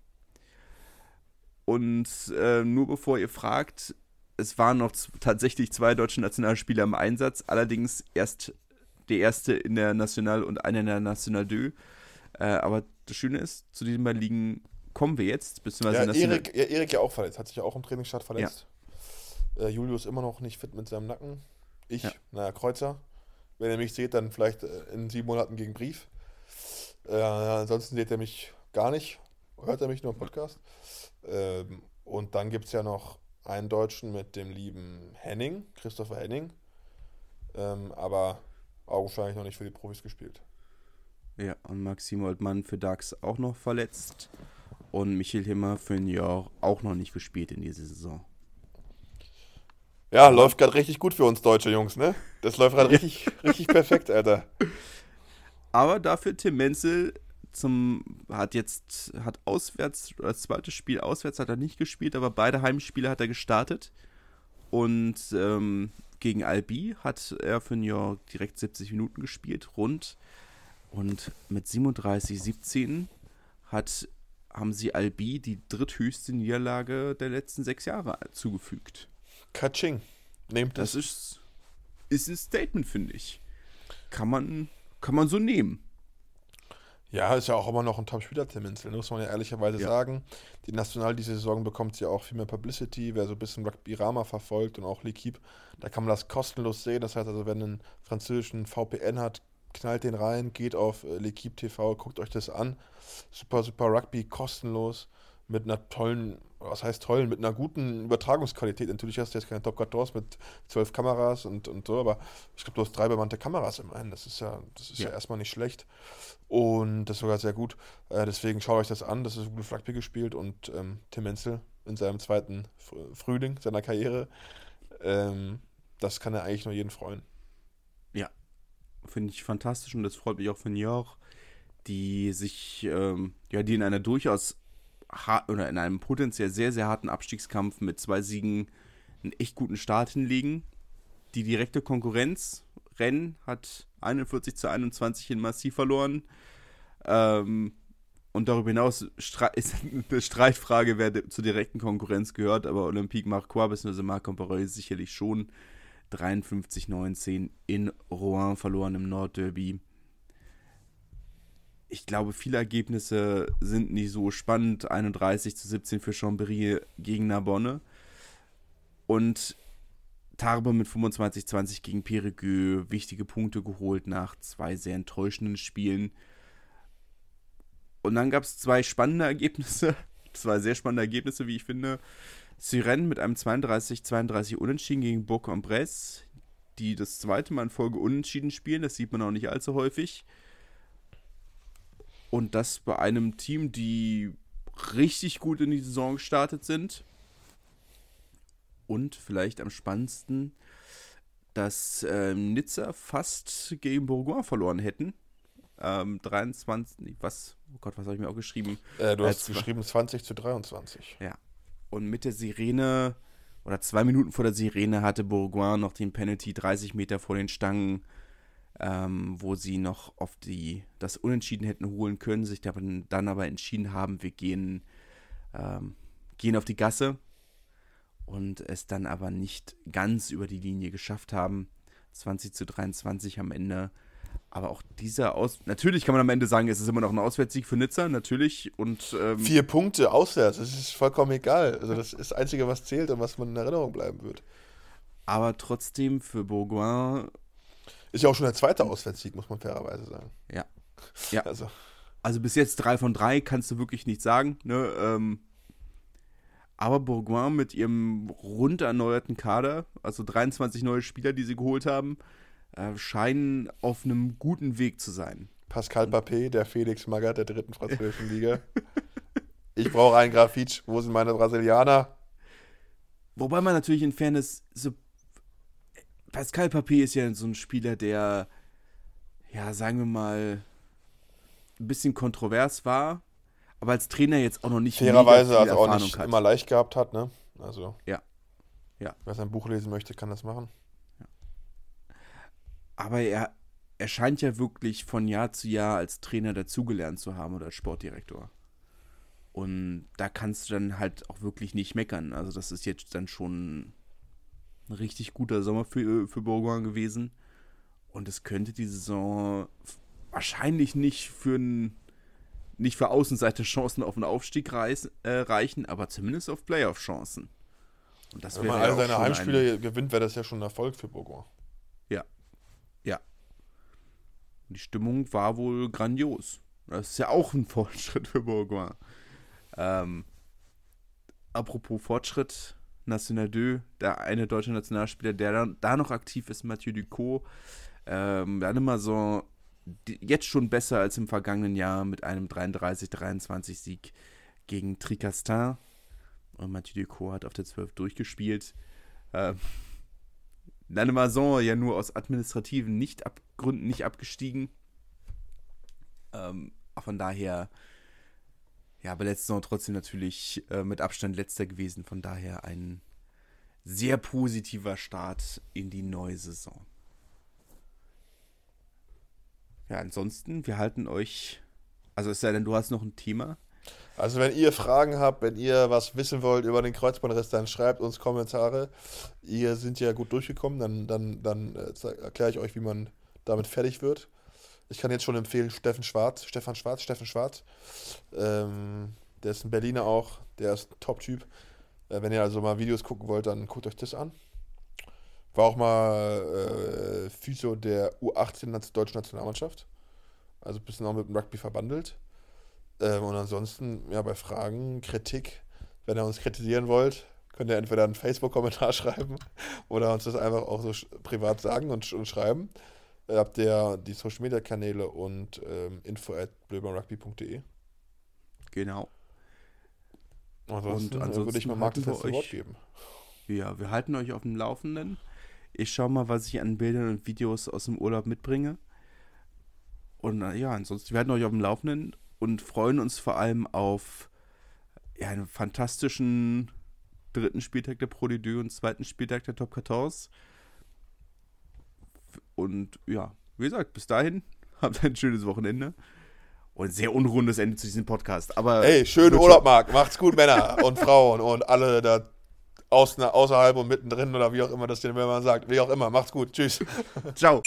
Und äh, nur bevor ihr fragt, es waren noch z- tatsächlich zwei deutsche Nationalspieler im Einsatz, allerdings erst der erste in der National und einer in der National deux. Äh, aber das Schöne ist, zu diesen beiden Ligen kommen wir jetzt, beziehungsweise Ja, National- Erik, ja, Erik ja auch verletzt. Hat sich ja auch im Trainingsstart verletzt. Äh, Julius immer noch nicht fit mit seinem Nacken. Ich, Ja. naja, Kreuzer. Wenn ihr mich seht, dann vielleicht in sieben Monaten gegen Brief. Äh, ansonsten seht ihr mich gar nicht. Hört er mich nur im Podcast. Ähm, und dann gibt es ja noch einen Deutschen mit dem lieben Henning, Christopher Henning. Ähm, aber augenscheinlich noch nicht für die Profis gespielt. Ja, und Maxim Oldmann für DAX auch noch verletzt. Und Michael Himmer für Niort auch noch nicht gespielt in dieser Saison. Ja, läuft gerade richtig gut für uns deutsche Jungs, ne? Das läuft gerade richtig, richtig perfekt, Alter. Aber dafür Tim Menzel zum, hat jetzt, hat auswärts, das zweite Spiel auswärts hat er nicht gespielt, aber beide Heimspiele hat er gestartet. Und ähm, gegen Albi hat er für New York direkt siebzig Minuten gespielt, rund. Und mit siebenunddreißig siebzehn hat, haben sie Albi die dritthöchste Niederlage der letzten sechs Jahre zugefügt. Katsching. Nehmt Das das. ist, ist ein Statement, finde ich. Kann man, kann man so nehmen. Ja, ist ja auch immer noch ein Top-Spieler, Tim Menzel, muss man ja ehrlicherweise Ja. sagen. Die National diese Saison bekommt ja auch viel mehr Publicity. Wer so ein bisschen Rugby-Rama verfolgt und auch L'Equipe, da kann man das kostenlos sehen. Das heißt also, wenn einen französischen V P N hat, knallt den rein, geht auf äh, L'Equipe T V, guckt euch das an. Super, super Rugby, kostenlos, mit einer tollen, was heißt tollen, mit einer guten Übertragungsqualität. Natürlich hast du jetzt keine Top vierzehn mit zwölf Kameras und, und so, aber ich glaube, du hast drei bemannte Kameras immerhin. Das ist ja, das ist ja. Ja. erstmal nicht schlecht. Und das ist sogar sehr gut. Äh, deswegen schaut euch das an. Das ist gut Rugby gespielt und ähm, Tim Menzel in seinem zweiten F- Frühling seiner Karriere. Ähm, das kann er eigentlich nur jeden freuen. Ja, finde ich fantastisch und das freut mich auch für New York, die sich, ähm, ja, die in einer durchaus hart, oder in einem potenziell sehr, sehr harten Abstiegskampf mit zwei Siegen einen echt guten Start hinlegen. Die direkte Konkurrenz, Rennes, hat einundvierzig zu einundzwanzig in Massy verloren. Ähm, und darüber hinaus stre- ist eine Streitfrage, wer de- zur direkten Konkurrenz gehört, aber Olympique Marcois bzw. Marc-en-Barœul sicherlich schon. dreiundfünfzig neunzehn in Rouen verloren im Nordderby. Ich glaube, viele Ergebnisse sind nicht so spannend. einunddreißig zu siebzehn für Chambéry gegen Narbonne. Und Tarbes mit fünfundzwanzig zwanzig gegen Périgueux wichtige Punkte geholt nach zwei sehr enttäuschenden Spielen. Und dann gab es zwei spannende Ergebnisse. Zwei sehr spannende Ergebnisse, wie ich finde. Sirène mit einem zweiunddreißig zweiunddreißig Unentschieden gegen Bourg-en-Bresse, die das zweite Mal in Folge unentschieden spielen. Das sieht man auch nicht allzu häufig. Und das bei einem Team, die richtig gut in die Saison gestartet sind. Und vielleicht am spannendsten, dass ähm, Nizza fast gegen Bourgoin verloren hätten. Ähm, dreiundzwanzig, was, oh Gott, was habe ich mir auch geschrieben? Äh, du Äh, hast zwei- geschrieben zwanzig zu dreiundzwanzig. Ja. Und mit der Sirene, oder zwei Minuten vor der Sirene, hatte Bourgoin noch den Penalty dreißig Meter vor den Stangen, ähm, wo sie noch auf die, das Unentschieden hätten holen können, sich dann, dann aber entschieden haben, wir gehen, ähm, gehen auf die Gasse und es dann aber nicht ganz über die Linie geschafft haben. zwanzig zu dreiundzwanzig am Ende. Aber auch dieser Aus... Natürlich kann man am Ende sagen, es ist immer noch ein Auswärtssieg für Nizza, natürlich. Und ähm, Vier Punkte auswärts, das ist vollkommen egal. Also das ist das Einzige, was zählt und was man in Erinnerung bleiben wird. aber trotzdem für Bourgoin, Ist ja auch schon der zweite Auswärtssieg, muss man fairerweise sagen. ja. Ja. Also, Also bis jetzt drei von drei kannst du wirklich nicht sagen. Ne? Ähm, aber Bourgoin mit ihrem rund erneuerten Kader, also dreiundzwanzig neue Spieler, die sie geholt haben, äh, scheinen auf einem guten Weg zu sein. Pascal Papé, der Felix Magath der dritten französischen Liga. Ich brauche einen Grafitsch. Wo sind meine Brasilianer? Wobei man natürlich in Fairness, so Pascal Papé ist ja so ein Spieler, der, ja, sagen wir mal, ein bisschen kontrovers war, aber als Trainer jetzt auch noch nicht Fairerweise mega viel also auch Erfahrung nicht hat. immer leicht gehabt hat, ne? Also, Ja. Ja. wer sein Buch lesen möchte, kann das machen. Aber er, er scheint ja wirklich von Jahr zu Jahr als Trainer dazugelernt zu haben oder als Sportdirektor. Und da kannst du dann halt auch wirklich nicht meckern. Also das ist jetzt dann schon ein richtig guter Sommer für, für Bourgoin gewesen. Und es könnte die Saison wahrscheinlich nicht für ein, nicht für Außenseiter-Chancen auf einen Aufstieg reis, äh, reichen, aber zumindest auf Playoff-Chancen. Und das Wenn wäre man ja alle auch seine schon Heimspiele ein, gewinnt, wäre das ja schon ein Erfolg für Bourgoin. ja, ja. Die Stimmung war wohl grandios. Das ist ja auch ein Fortschritt für Bourgoin. Ähm, apropos Fortschritt, National deux, der eine deutsche Nationalspieler, der da, da noch aktiv ist, Mathieu Ducot, ähm, dann immer so die, jetzt schon besser als im vergangenen Jahr mit einem dreiunddreißig dreiundzwanzig Sieg gegen Tricastin. Und Mathieu Ducot hat auf der zwölf durchgespielt. Ähm, Lannemezan ja nur aus administrativen nicht ab, Gründen nicht abgestiegen. Ähm, von daher, ja, aber letzte Saison trotzdem natürlich äh, mit Abstand letzter gewesen. Von daher ein sehr positiver Start in die neue Saison. Ja, ansonsten, wir halten euch, also es sei denn, du hast noch ein Thema. Also wenn ihr Fragen habt, wenn ihr was wissen wollt über den Kreuzbandriss, dann schreibt uns Kommentare. Ihr sind ja gut durchgekommen, dann, dann, dann äh, erkläre ich euch, wie man damit fertig wird. Ich kann jetzt schon empfehlen, Steffen Schwarz, Stefan Schwarz, Steffen Schwarz. Ähm, der ist ein Berliner auch, der ist ein Top-Typ. Äh, wenn ihr also mal Videos gucken wollt, dann guckt euch das an. War auch mal äh, Physio der U achtzehn deutschen Nationalmannschaft. Also ein bisschen auch mit dem Rugby verbandelt. Ähm, und ansonsten, ja, bei Fragen, Kritik, wenn ihr uns kritisieren wollt, könnt ihr entweder einen Facebook-Kommentar schreiben oder uns das einfach auch so sch- privat sagen und, sch- und schreiben. Ihr habt ihr die Social-Media-Kanäle und ähm, info at blöberrugby punkt de. Genau. Ansonsten, Und äh, ansonsten würde ich mal halten Marc das wir letzte euch- Wort geben. Ja, wir halten euch auf dem Laufenden. Ich schaue mal, was ich an Bildern und Videos aus dem Urlaub mitbringe. Und äh, ja, ansonsten, wir halten euch auf dem Laufenden und freuen uns vor allem auf ja, einen fantastischen dritten Spieltag der Pro D deux und zweiten Spieltag der Top vierzehn. Und ja, wie gesagt, bis dahin, habt ein schönes Wochenende. Und ein sehr unrundes Ende zu diesem Podcast. Aber Ey, schönen wird Urlaub, Marc. Macht's gut, Männer und Frauen und alle da außen, außerhalb und mittendrin oder wie auch immer das denn, wenn man sagt. Wie auch immer. Macht's gut. Tschüss. schon. Ciao.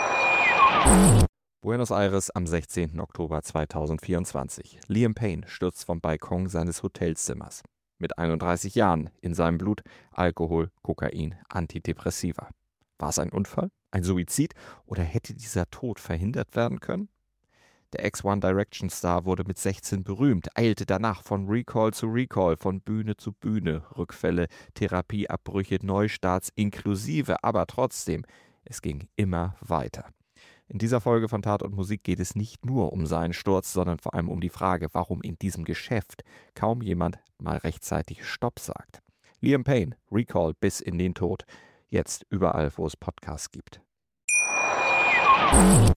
Buenos Aires am sechzehnten Oktober zweitausendvierundzwanzig. Liam Payne stürzt vom Balkon seines Hotelzimmers. Mit einunddreißig Jahren, in seinem Blut Alkohol, Kokain, Antidepressiva. War es ein Unfall, ein Suizid oder hätte dieser Tod verhindert werden können? Der Ex-One Direction Star wurde mit sechzehn berühmt, eilte danach von Recall zu Recall, von Bühne zu Bühne, Rückfälle, Therapieabbrüche, Neustarts inklusive, aber trotzdem, es ging immer weiter. In dieser Folge von Tat und Musik geht es nicht nur um seinen Sturz, sondern vor allem um die Frage, warum in diesem Geschäft kaum jemand mal rechtzeitig Stopp sagt. Liam Payne, Recall bis in den Tod, jetzt überall, wo es Podcasts gibt.